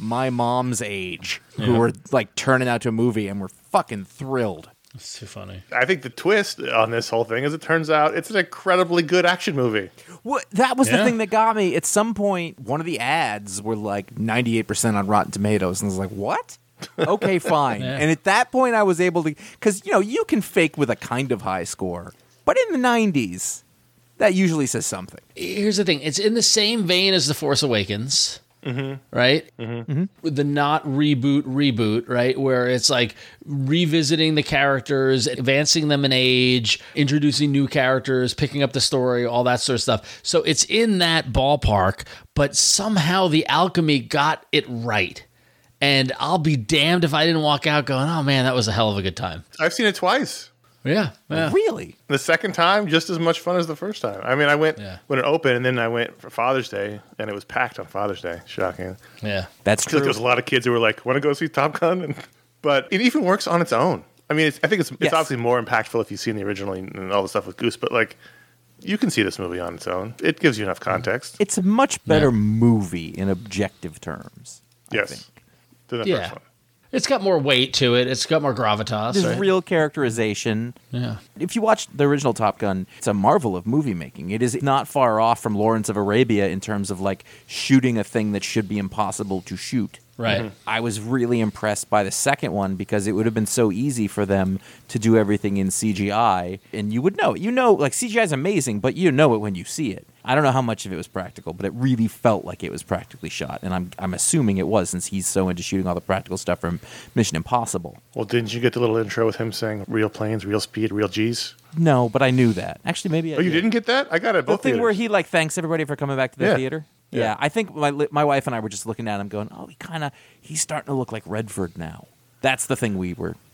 my mom's age who were like turning out to a movie and were fucking thrilled. That's too funny. I think the twist on this whole thing is it turns out it's an incredibly good action movie. Well, that was the thing that got me. At some point, one of the ads were like 98% on Rotten Tomatoes, and I was like, what? Okay, fine. And at that point, I was able to, because, you can fake with a kind of high score, but in the 90s, that usually says something. Here's the thing. It's in the same vein as The Force Awakens. Right? With the not reboot, right? Where it's like revisiting the characters, advancing them in age, introducing new characters, picking up the story, all that sort of stuff. So it's in that ballpark, but somehow the alchemy got it right. And I'll be damned if I didn't walk out going, oh man, that was a hell of a good time. I've seen it twice. Yeah. Really? The second time, just as much fun as the first time. I mean, I went when it opened, and then I went for Father's Day, and it was packed on Father's Day. Shocking. Yeah. That's true. Like there was a lot of kids who were like, want to go see Top Gun? But it even works on its own. I mean, I think it's obviously more impactful if you've seen the original and all the stuff with Goose, but like, you can see this movie on its own. It gives you enough context. It's a much better movie in objective terms. I think. Than the first one. It's got more weight to it. It's got more gravitas. There's real characterization. Yeah. If you watch the original Top Gun, it's a marvel of movie making. It is not far off from Lawrence of Arabia in terms of like shooting a thing that should be impossible to shoot. Right. I was really impressed by the second one because it would have been so easy for them to do everything in CGI, and you would know it. Like CGI is amazing, but you know it when you see it. I don't know how much of it was practical, but it really felt like it was practically shot, and I'm assuming it was since he's so into shooting all the practical stuff from Mission Impossible. Well, didn't you get the little intro with him saying real planes, real speed, real G's? No, but I knew that. Actually, maybe. Oh, you didn't get that? I got it. Both the thing theaters. where he like thanks everybody for coming back to the theater. Yeah, I think my wife and I were just looking at him, going, "Oh, he's starting to look like Redford now." That's the thing we were.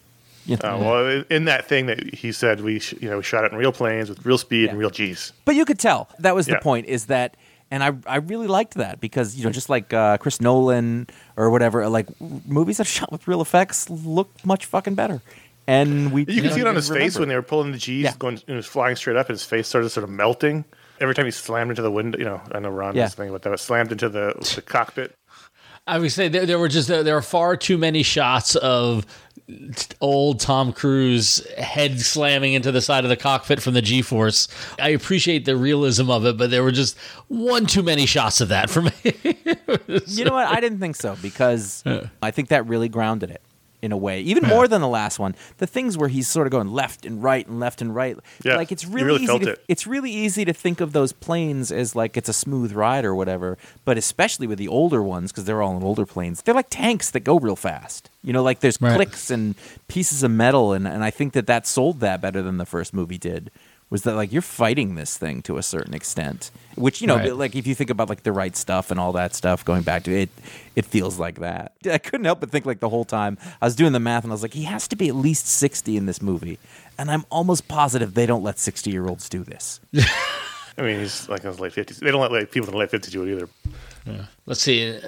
Well, in that thing that he said, we shot it in real planes with real speed and real G's. But you could tell that was the point. Is that, and I really liked that because just like Chris Nolan or whatever, like movies that are shot with real effects look much fucking better. And you can see it on his face when they were pulling the G's, going, and it was flying straight up, and his face started sort of melting. Every time he slammed into the window, I know Ron was thinking about that, slammed into the cockpit. I would say there were far too many shots of old Tom Cruise head slamming into the side of the cockpit from the G-force. I appreciate the realism of it, but there were just one too many shots of that for me. You know what? I didn't think so because I think that really grounded it. In a way, even more than the last one, the things where he's sort of going left and right and left and right, like it's really easy. It's really easy to think of those planes as like it's a smooth ride or whatever. But especially with the older ones, because they're all in older planes, they're like tanks that go real fast. Like there's clicks and pieces of metal, and I think that sold that better than the first movie did. Was that like you're fighting this thing to a certain extent, which like if you think about like the right stuff and all that stuff, going back to it, it feels like that. I couldn't help but think like the whole time I was doing the math and I was like, he has to be at least 60 in this movie, and I'm almost positive they don't let 60-year-olds do this. I mean, he's like in his late 50s. They don't let people in the late 50s do it either. Yeah. Let's see,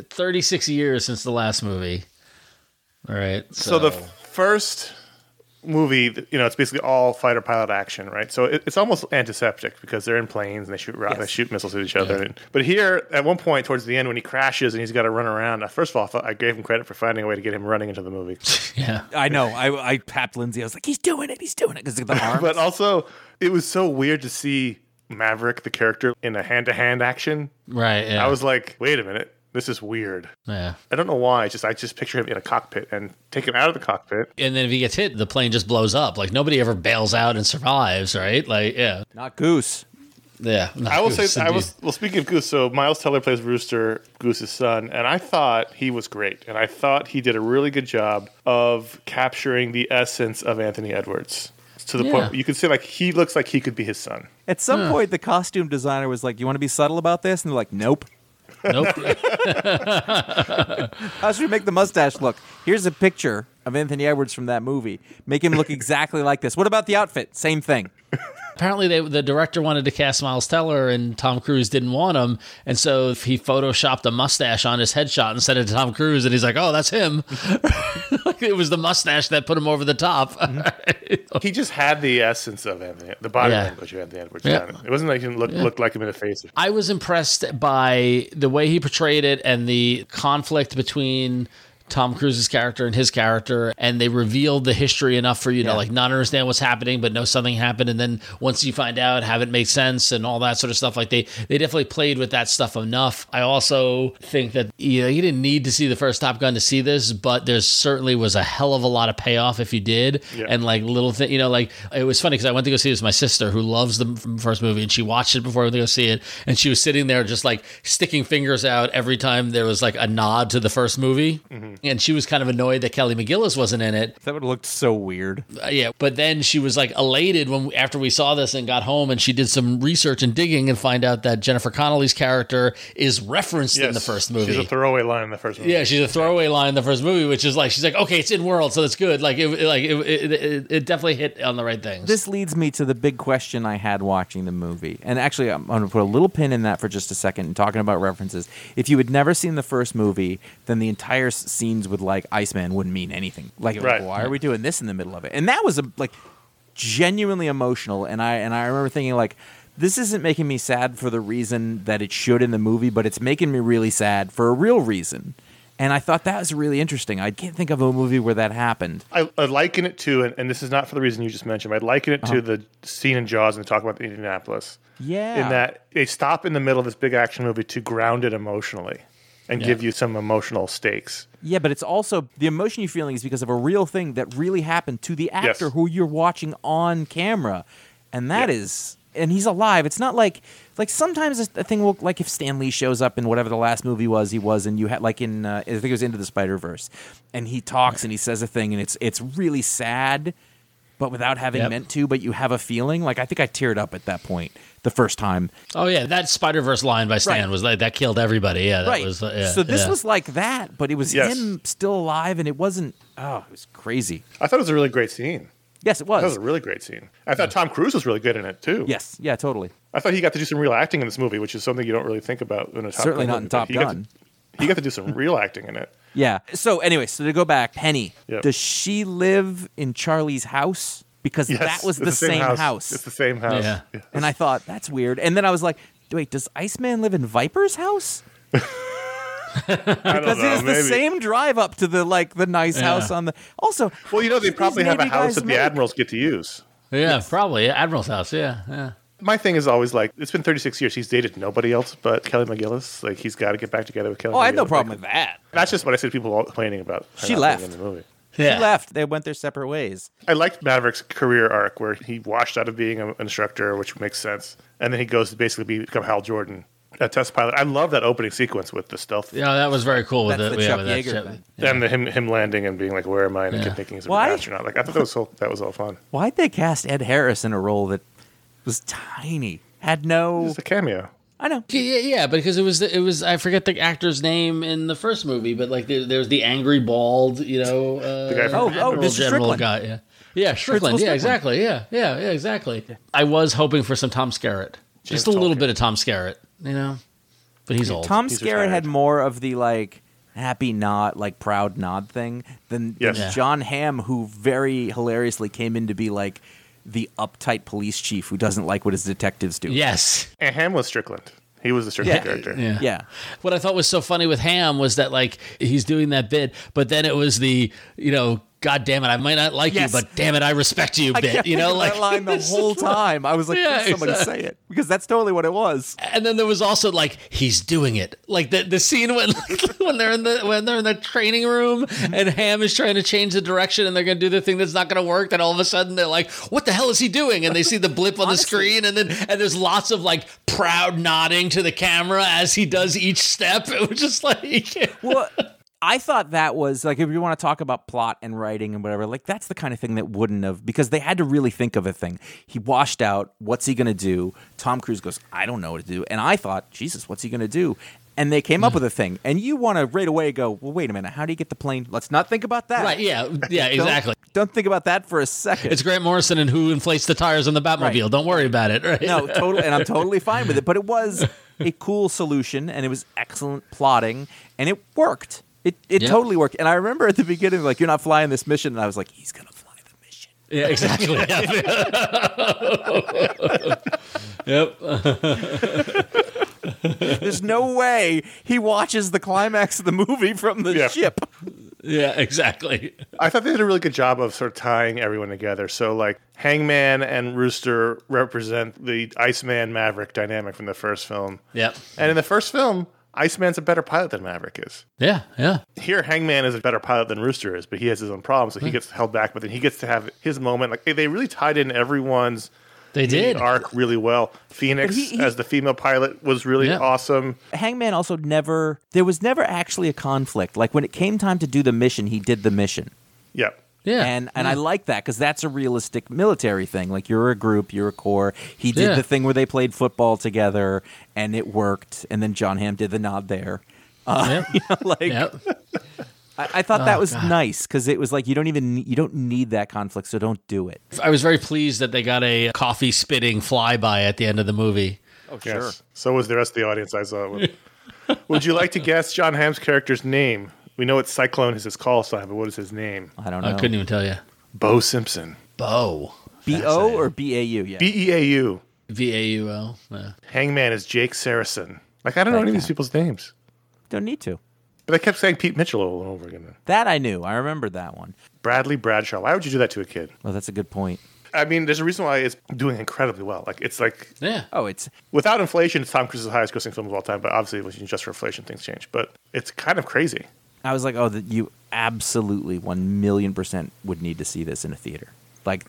36 years since the last movie. All right, so the first movie, it's basically all fighter pilot action, right? So it's almost antiseptic because they're in planes and they shoot missiles at each other. Yeah. But here, at one point towards the end, when he crashes and he's got to run around, first of all, I gave him credit for finding a way to get him running into the movie. Yeah, I know. I tapped Lindsay. I was like, he's doing it because of the arms. But also, it was so weird to see Maverick, the character, in a hand-to-hand action. Right. Yeah. I was like, wait a minute. This is weird. Yeah. I don't know why. I just picture him in a cockpit and take him out of the cockpit. And then if he gets hit, the plane just blows up. Like nobody ever bails out and survives, right? Like, yeah. Not Goose. Yeah. I will say, speaking of Goose, so Miles Teller plays Rooster, Goose's son, and I thought he was great. And I thought he did a really good job of capturing the essence of Anthony Edwards. To the point you could say like he looks like he could be his son. At some point, the costume designer was like, "You want to be subtle about this?" And they're like, "Nope." Nope. How should we make the mustache look? Here's a picture of Anthony Edwards from that movie. Make him look exactly like this. What about the outfit? Same thing. Apparently, the director wanted to cast Miles Teller, and Tom Cruise didn't want him, and so he photoshopped a mustache on his headshot and sent it to Tom Cruise, and he's like, "Oh, that's him." like it was the mustache that put him over the top. He just had the essence of Anthony, the body language of Anthony Edwards. Yeah. It wasn't like he looked like him in the face. I was impressed by the way he portrayed it and the conflict between Tom Cruise's character and his character, and they revealed the history enough for you to like not understand what's happening, but know something happened, and then once you find out, have it make sense and all that sort of stuff. Like they definitely played with that stuff enough. I also think that you didn't need to see the first Top Gun to see this, but there certainly was a hell of a lot of payoff if you did, and like little thing, like it was funny because I went to go see this with my sister who loves the first movie, and she watched it before I went to go see it, and she was sitting there just like sticking fingers out every time there was like a nod to the first movie. And she was kind of annoyed that Kelly McGillis wasn't in it. That would have looked so weird. But then she was like elated after we saw this and got home, and she did some research and digging and find out that Jennifer Connelly's character is referenced in the first movie. She's a throwaway line in the first movie. Yeah, she's a throwaway line in the first movie, which is like she's like, okay, it's in world, so that's good. Like it definitely hit on the right things. This leads me to the big question I had watching the movie, and actually I'm going to put a little pin in that for just a second. And talking about references, if you had never seen the first movie, then the entire scenes with like Iceman wouldn't mean anything. Like, why are we doing this in the middle of it? And that was like genuinely emotional. And I remember thinking like, this isn't making me sad for the reason that it should in the movie, but it's making me really sad for a real reason. And I thought that was really interesting. I can't think of a movie where that happened. I liken it to, and this is not for the reason you just mentioned, but I liken it to the scene in Jaws and talk about the Indianapolis. Yeah. In that they stop in the middle of this big action movie to ground it emotionally and give you some emotional stakes. Yeah, but it's also the emotion you're feeling is because of a real thing that really happened to the actor who you're watching on camera. And that is, and he's alive. It's not like sometimes a thing will, like if Stan Lee shows up in whatever the last movie was he was in, you had like in, I think it was Into the Spider-Verse, and he talks and he says a thing and it's really sad, but without having meant to, but you have a feeling. Like I think I teared up at that point the first time. Oh yeah, that Spider-Verse line by Stan was like that killed everybody. Yeah, that was. So this was like that, but it was him still alive, and it wasn't. Oh, it was crazy. I thought it was a really great scene. Yes, it was. That was a really great scene. I thought Tom Cruise was really good in it too. Yes, yeah, totally. I thought he got to do some real acting in this movie, which is something you don't really think about in a Top Certainly Gun not in Top Gun. He got to do some real acting in it. Yeah. So anyway, to go back, Penny, does she live in Charlie's house? Because that was the same house. It's the same house. Yeah. Yes. And I thought, that's weird. And then I was like, wait, does Iceman live in Viper's house? Because it is the same drive up to the nice house on the. Also, well, they probably have a house that the admirals get to use. Yeah, probably Admiral's house. Yeah. My thing is always like, it's been 36 years. He's dated nobody else but Kelly McGillis. Like, he's got to get back together with Kelly. I had no problem with that. That's just what I said. People complaining about. She left in the movie. Yeah. She left. They went their separate ways. I liked Maverick's career arc where he washed out of being an instructor, which makes sense, and then he goes to basically become Hal Jordan, a test pilot. I love that opening sequence with the stealth. Yeah, that was very cool. That's the Chuck Yeager thing. And him landing and being like, "Where am I?" And the kid thinking he's an astronaut. Like I thought that was all fun. Why'd they cast Ed Harris in a role that was tiny? Had no. It's a cameo. I know. Yeah, because it was I forget the actor's name in the first movie, but like there's the angry bald, the guy from Admiral General guy. Yeah, Strickland. Yeah, exactly. Yeah, exactly. I was hoping for some Tom Skerritt, just a little bit of Tom Skerritt, but he's old. Tom Skerritt had more of the happy nod, proud nod thing than John Hamm, who very hilariously came in to be the uptight police chief who doesn't like what his detectives do. Yes. And Hamm was Strickland. He was the Strickland character. Yeah. What I thought was so funny with Hamm was that he's doing that bit, but then it was the, God damn it, I might not like you, but damn it, I respect you bit. I kept that line the whole time. I was like, please somebody say it. Because that's totally what it was. And then there was also he's doing it. Like the scene when they're in the training room and Hamm is trying to change the direction and they're gonna do the thing that's not gonna work, then all of a sudden they're like, what the hell is he doing? And they see the blip on the screen and there's lots of proud nodding to the camera as he does each step. It was just well, I thought that was, if you want to talk about plot and writing and whatever, that's the kind of thing that wouldn't have, because they had to really think of a thing. He washed out, what's he going to do? Tom Cruise goes, I don't know what to do. And I thought, Jesus, what's he going to do? And they came up with a thing. And you want to right away go, well, wait a minute, how do you get the plane? Let's not think about that. Right, yeah, exactly. Don't think about that for a second. It's Grant Morrison and who inflates the tires on the Batmobile. Right. Don't worry about it. Right? No, totally, and I'm totally fine with it. But it was a cool solution, and it was excellent plotting, and it worked. It totally worked. And I remember at the beginning, like, you're not flying this mission. And I was like, he's going to fly the mission. Yeah, exactly. Yep. There's no way he watches the climax of the movie from the ship. Yeah, exactly. I thought they did a really good job of sort of tying everyone together. So, like, Hangman and Rooster represent the Iceman Maverick dynamic from the first film. Yep. And in the first film, Iceman's a better pilot than Maverick is. Yeah, yeah. Here, Hangman is a better pilot than Rooster is, but he has his own problems, so he gets held back. But then he gets to have his moment. Like, they really tied in everyone's arc really well. Phoenix as the female pilot was really awesome. Hangman also there was never actually a conflict. Like, when it came time to do the mission, he did the mission. Yep. Yeah. And I like that because that's a realistic military thing. Like, you're a group, you're a corps. He did the thing where they played football together and it worked. And then John Hamm did the nod there. I thought that was nice because it was like you don't need that conflict, so don't do it. I was very pleased that they got a coffee spitting flyby at the end of the movie. Oh, sure. Yes. So was the rest of the audience I saw. Would you like to guess John Hamm's character's name? We know it's Cyclone is his call sign, but what is his name? I don't know. I couldn't even tell you. Bo Simpson. Bo. B-O or B-A-U? Yeah. B-E-A-U. V-A-U-L. Yeah. Hangman is Jake Saracen. Like, I don't know any of these people's names. Don't need to. But they kept saying Pete Mitchell over and over again. That I knew. I remembered that one. Bradley Bradshaw. Why would you do that to a kid? Well, that's a good point. I mean, there's a reason why it's doing incredibly well. Like, it's like... Yeah. Oh, it's... Without inflation, it's Tom Cruise's highest grossing film of all time, but obviously, when you adjust for inflation, things change. But it's kind of crazy. I was like, you absolutely 1,000,000% would need to see this in a theater. Like,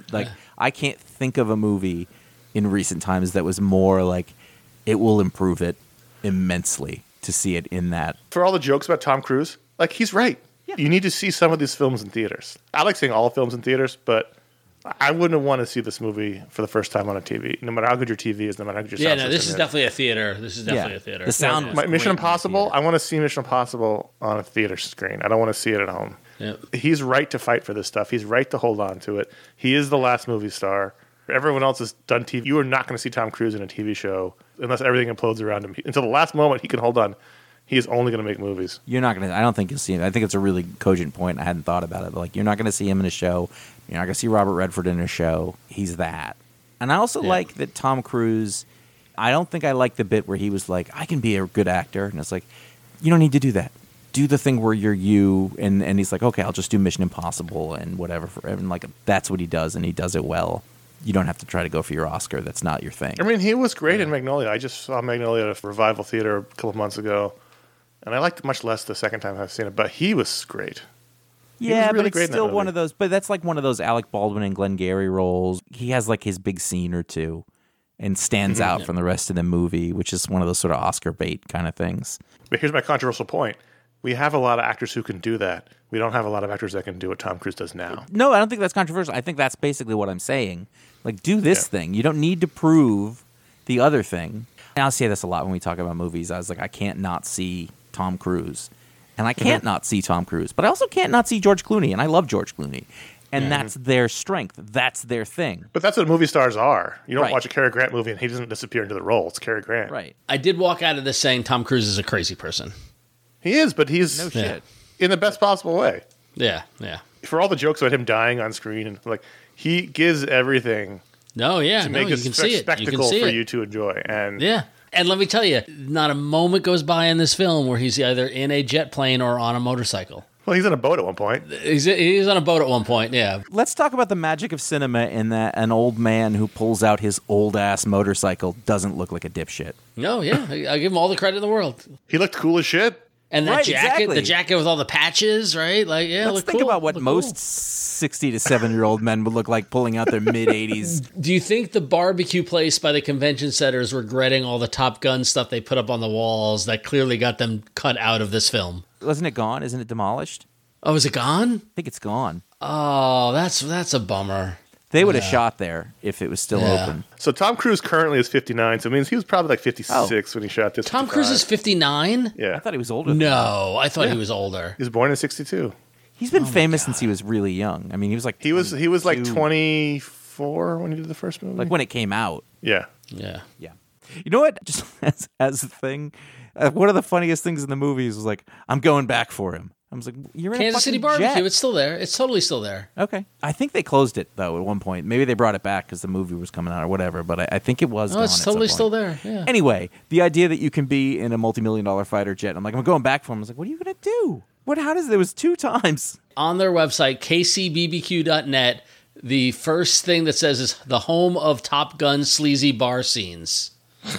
I can't think of a movie in recent times that was more like, it will improve it immensely to see it in that. For all the jokes about Tom Cruise, like, he's right. Yeah. You need to see some of these films in theaters. I like seeing all films in theaters, but I wouldn't want to see this movie for the first time on a TV. No matter how good your TV is, no matter how good your sound system is. This is definitely a theater. This is definitely a theater. The sound. Mission Impossible. I want to see Mission Impossible on a theater screen. I don't want to see it at home. Yep. He's right to fight for this stuff. He's right to hold on to it. He is the last movie star. Everyone else has done TV. You are not going to see Tom Cruise in a TV show unless everything implodes around him. Until the last moment, he can hold on. He is only going to make movies. You're not going to. I don't think you'll see him. I think it's a really cogent point. I hadn't thought about it. Like, you're not going to see him in a show. You're not going to see Robert Redford in a show. He's that. And I also like that Tom Cruise. I don't think I like the bit where he was like, I can be a good actor. And it's like, you don't need to do that. Do the thing where you're you. And he's like, okay, I'll just do Mission Impossible and whatever. And like, that's what he does, and he does it well. You don't have to try to go for your Oscar. That's not your thing. I mean, he was great in Magnolia. I just saw Magnolia at a Revival Theater a couple of months ago. And I liked it much less the second time I've seen it, but he was great. Yeah, really, but it's still one of those. But that's like one of those Alec Baldwin and Glengarry roles. He has like his big scene or two, and stands out from the rest of the movie, which is one of those sort of Oscar bait kind of things. But here's my controversial point: we have a lot of actors who can do that. We don't have a lot of actors that can do what Tom Cruise does now. No, I don't think that's controversial. I think that's basically what I'm saying. Like, do this thing. You don't need to prove the other thing. And I'll say this a lot when we talk about movies. I was like, I can't not see Tom Cruise. And I can't not see Tom Cruise. But I also can't not see George Clooney. And I love George Clooney. And that's their strength. That's their thing. But that's what movie stars are. You don't watch a Cary Grant movie and he doesn't disappear into the role. It's Cary Grant. Right. I did walk out of this saying Tom Cruise is a crazy person. He is, but he's no shit. In the best possible way. Yeah, yeah. For all the jokes about him dying on screen, and like, he gives everything to make a spectacle for you to enjoy. And and let me tell you, not a moment goes by in this film where he's either in a jet plane or on a motorcycle. Well, he's on a boat at one point. He's on a boat at one point, yeah. Let's talk about the magic of cinema in that an old man who pulls out his old-ass motorcycle doesn't look like a dipshit. No, yeah. I give him all the credit in the world. He looked cool as shit. And that jacket, the jacket with all the patches, right? Like, yeah, let's think about what most 60 to 7-year-old men would look like pulling out their mid-80s. Do you think the barbecue place by the convention center is regretting all the Top Gun stuff they put up on the walls that clearly got them cut out of this film? Wasn't it gone? Isn't it demolished? Oh, is it gone? I think it's gone. Oh, that's a bummer. They would have shot there if it was still open. So Tom Cruise currently is 59, so it means he was probably like 56 when he shot this. Tom Cruise is 59? Yeah. I thought he was older. No, I thought he was older. He was born in 62. He's been famous since he was really young. I mean, he was like he was like 24 when he did the first movie. Like when it came out. Yeah. Yeah. Yeah. You know what? Just as a thing, One of the funniest things in the movies was like, I'm going back for him. I was like, you're in Kansas a City fucking Barbecue. jet. It's still there. It's totally still there. Okay. I think they closed it, though, at one point. Maybe they brought it back because the movie was coming out or whatever, but I think it was gone It's totally still there. Yeah. Anyway, the idea that you can be in a multi-million-dollar fighter jet, I'm like, I'm going back for him. I was like, what are you going to do? There was 2 times. On their website, kcbbq.net, the first thing that says is the home of Top Gun sleazy bar scenes.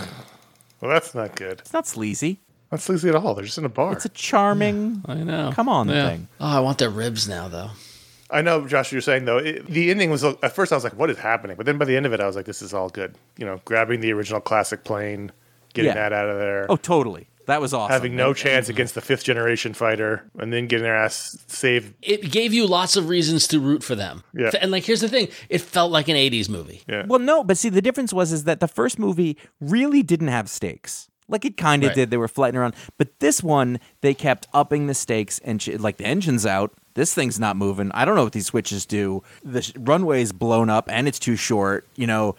Well, that's not good. It's not sleazy. Not sleazy at all. They're just in a bar. It's a charming, I know. Come on thing. Oh, I want their ribs now, though. I know, Josh, you're saying, though, the ending was, at first I was like, what is happening? But then by the end of it, I was like, this is all good. You know, grabbing the original classic plane, getting that out of there. Oh, totally. That was awesome. Having no chance against the 5th generation fighter, and then getting their ass saved. It gave you lots of reasons to root for them. Yeah. And like, here's the thing. It felt like an 80s movie. Yeah. Well, no, but see, the difference was that the first movie really didn't have stakes. Like, it kind of did. They were flying around. But this one, they kept upping the stakes, and like, the engine's out. This thing's not moving. I don't know what these switches do. The runway's blown up, and it's too short. You know,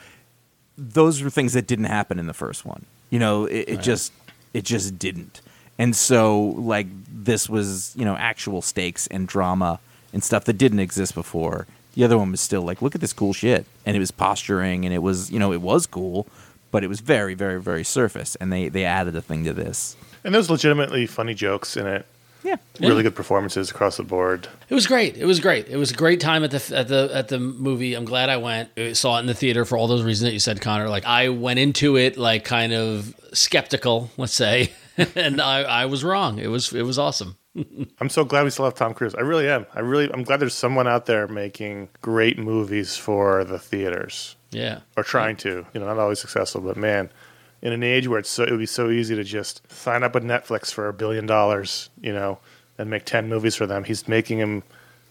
those were things that didn't happen in the first one. You know, it just didn't. And so, like, this was, you know, actual stakes and drama and stuff that didn't exist before. The other one was still like, look at this cool shit. And it was posturing, and it was, you know, it was cool, but it was very, very, very surface. And they added a thing to this. And there's legitimately funny jokes in it. Yeah. Really good performances across the board. It was great. It was great. It was a great time at the movie. I'm glad I went. I saw it in the theater for all those reasons that you said, Connor. Like, I went into it like kind of skeptical, let's say, and I was wrong. It was awesome. I'm so glad we still have Tom Cruise. I really am. I'm glad there's someone out there making great movies for the theaters. Yeah. Or trying to. You know, not always successful, but man, in an age where it would be so easy to just sign up with Netflix for $1 billion, you know, and make 10 movies for them, he's making them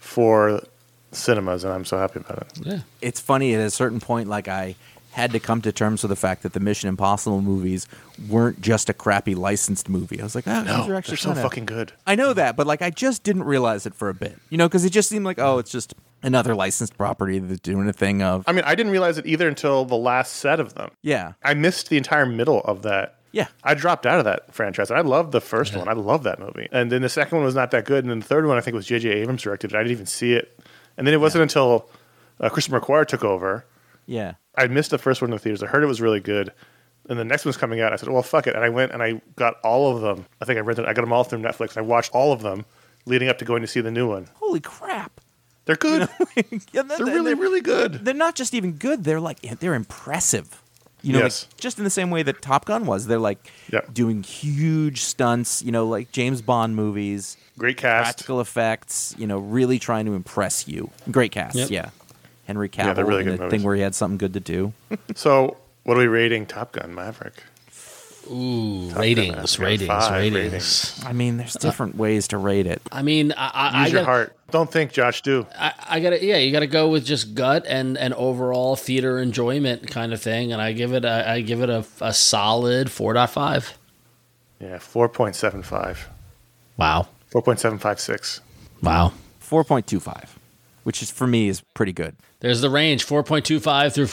for cinemas, and I'm so happy about it. Yeah. It's funny, at a certain point, like, I had to come to terms with the fact that the Mission Impossible movies weren't just a crappy licensed movie. I was like, oh, No, these are actually they're so fucking good. I know that, but like, I just didn't realize it for a bit, you know, because it just seemed like, oh, it's just another licensed property that's doing a thing of. I mean, I didn't realize it either until the last set of them. Yeah. I missed the entire middle of that. Yeah. I dropped out of that franchise. I loved the first one. I loved that movie. And then the second one was not that good. And then the third one, I think, was J.J. Abrams directed. I didn't even see it. And then it wasn't until Christopher McQuarrie took over. Yeah. I missed the first one in the theaters. I heard it was really good. And the next one's coming out. I said, well, fuck it. And I went and I got all of them. I think I got them all through Netflix. I watched all of them leading up to going to see the new one. Holy crap. They're good. Yeah, they're really, really good. They're not just even good. They're like, they're impressive. You know, Yes. like, just in the same way that Top Gun was. They're like doing huge stunts, you know, like James Bond movies. Great cast. Practical effects, you know, really trying to impress you. Great cast, yeah. Henry Cavill, they're really in good the movies. thing where he had something good to do. So, what are we rating Top Gun Maverick? Ooh, Top ratings. Gun, 5 ratings. I mean, there's different ways to rate it. I mean, I Use your heart. Don't think, Josh. Do. I gotta, you gotta go with just gut and overall theater enjoyment kind of thing, and I give it a solid 4.5. Yeah, 4.75. Wow. 4.756. Wow. 4.25, which is for me is pretty good. There's the range 4.25 through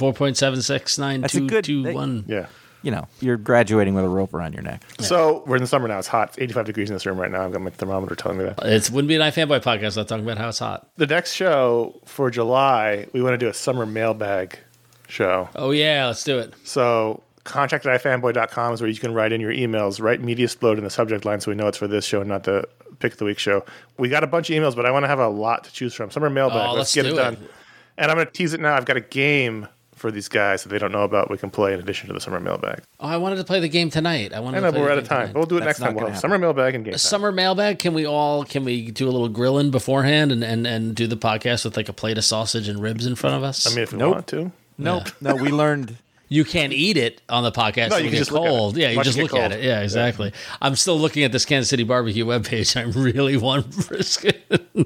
4.76921. Yeah. You know, you're graduating with a rope around your neck. Yeah. So we're in the summer now. It's hot. It's 85 degrees in this room right now. I've got my thermometer telling me that. It wouldn't be an iFanboy podcast without talking about how it's hot. The next show for July, we want to do a summer mailbag show. Oh, yeah. Let's do it. So contact@ifanboy.com is where you can write in your emails. Write Mediasplode in the subject line so we know it's for this show and not the Pick of the Week show. We got a bunch of emails, but I want to have a lot to choose from. Summer mailbag. Let's get it done. And I'm going to tease it now. I've got a game for these guys that they don't know about we can play in addition to the summer mailbag. Oh, I wanted to play the game tonight. I know, but we're out of time. We'll do it next time. We'll have summer mailbag and game time. Summer mailbag, can we do a little grilling beforehand and do the podcast with like a plate of sausage and ribs in front of us? I mean, if we want to. Nope. No, we learned... You can't eat it on the podcast. No, you can just cold. Look at it. Yeah, you just look at it. Yeah, exactly. Yeah. I'm still looking at this Kansas City Barbecue webpage. I really want brisket.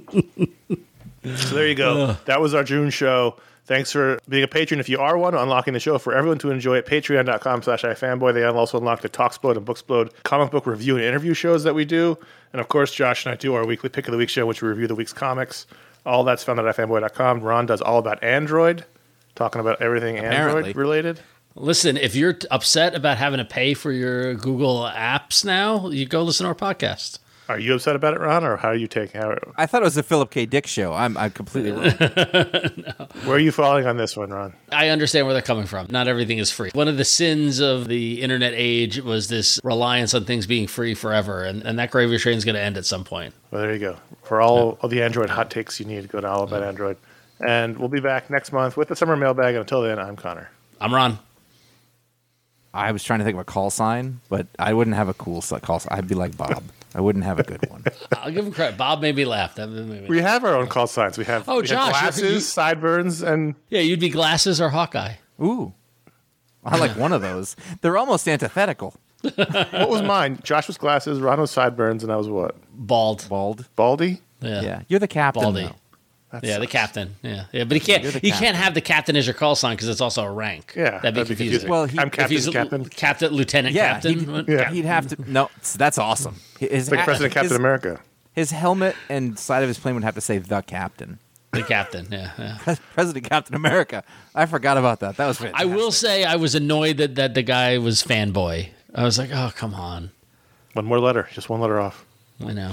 So there you go. That was our June show. Thanks for being a patron. If you are one, unlocking the show for everyone to enjoy at patreon.com/ifanboy. They also unlock the Talksplode and Booksplode comic book review and interview shows that we do. And of course, Josh and I do our weekly Pick of the Week show, which we review the week's comics. All that's found at ifanboy.com. Ron does all about Android, talking about everything Android related. Listen, if you're upset about having to pay for your Google apps now, you go listen to our podcast. Are you upset about it, Ron, or how are you taking it? I thought it was a Philip K. Dick show. I'm completely wrong. No. Where are you falling on this one, Ron? I understand where they're coming from. Not everything is free. One of the sins of the internet age was this reliance on things being free forever, and that gravy train is going to end at some point. Well, there you go. For all the Android hot takes you need, go to All About Android. And we'll be back next month with the summer mailbag. And until then, I'm Connor. I'm Ron. I was trying to think of a call sign, but I wouldn't have a cool call sign. I'd be like Bob. I wouldn't have a good one. I'll give him credit. Bob made me laugh. We have our own call signs. We have, Josh, glasses, sideburns, and... Yeah, you'd be Glasses or Hawkeye. Ooh. I like one of those. They're almost antithetical. What was mine? Josh was Glasses, Ron was sideburns, and I was what? Bald. Baldy? Yeah. You're the captain, Baldy. though. The captain. Yeah, but he can't. You can't have the captain as your call sign because it's also a rank. Yeah, that'd be confusing. Well, I'm captain. Captain, lieutenant, captain. He'd have to. No, that's awesome. It's like President Captain America. His helmet and side of his plane would have to say the captain. The captain. Yeah. President Captain America. I forgot about that. That was fantastic. I will say I was annoyed that the guy was fanboy. I was like, oh, come on. One more letter. Just one letter off. I know.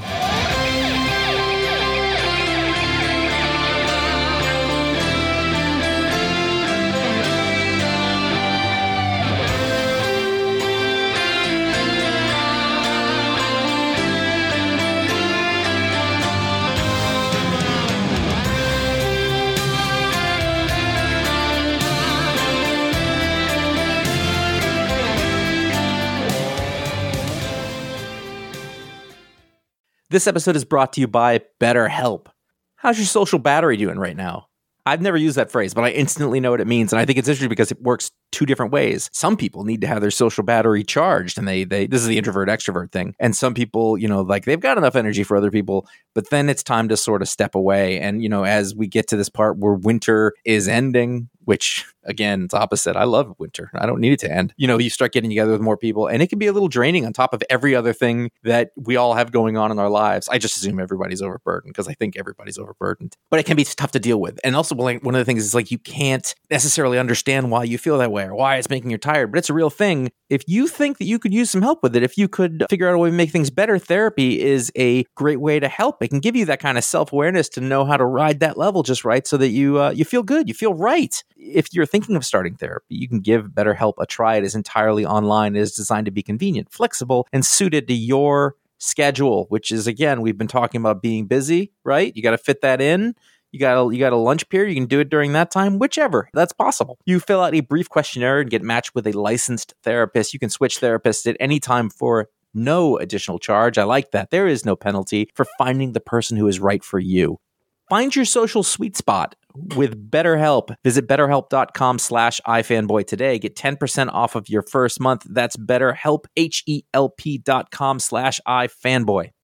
This episode is brought to you by BetterHelp. How's your social battery doing right now? I've never used that phrase, but I instantly know what it means. And I think it's interesting because it works two different ways. Some people need to have their social battery charged, and they this is the introvert extrovert thing. And some people, like they've got enough energy for other people, but then it's time to sort of step away. And, as we get to this part where winter is ending, which again, it's opposite. I love winter. I don't need it to end. You start getting together with more people, and it can be a little draining on top of every other thing that we all have going on in our lives. I just assume everybody's overburdened because I think everybody's overburdened. But it can be tough to deal with. And also, one of the things is you can't necessarily understand why you feel that way or why it's making you tired, but it's a real thing. If you think that you could use some help with it, if you could figure out a way to make things better, therapy is a great way to help. It can give you that kind of self-awareness to know how to ride that level just right so that you feel good, you feel right. If you're thinking of starting therapy, you can give BetterHelp a try. It is entirely online. It is designed to be convenient, flexible, and suited to your schedule, which is, again, we've been talking about being busy, right? You got to fit that in. You got a lunch period. You can do it during that time, whichever. That's possible. You fill out a brief questionnaire and get matched with a licensed therapist. You can switch therapists at any time for no additional charge. I like that. There is no penalty for finding the person who is right for you. Find your social sweet spot with BetterHelp. Visit BetterHelp.com/iFanboy today. Get 10% off of your first month. That's BetterHelp, HELP.com/iFanboy.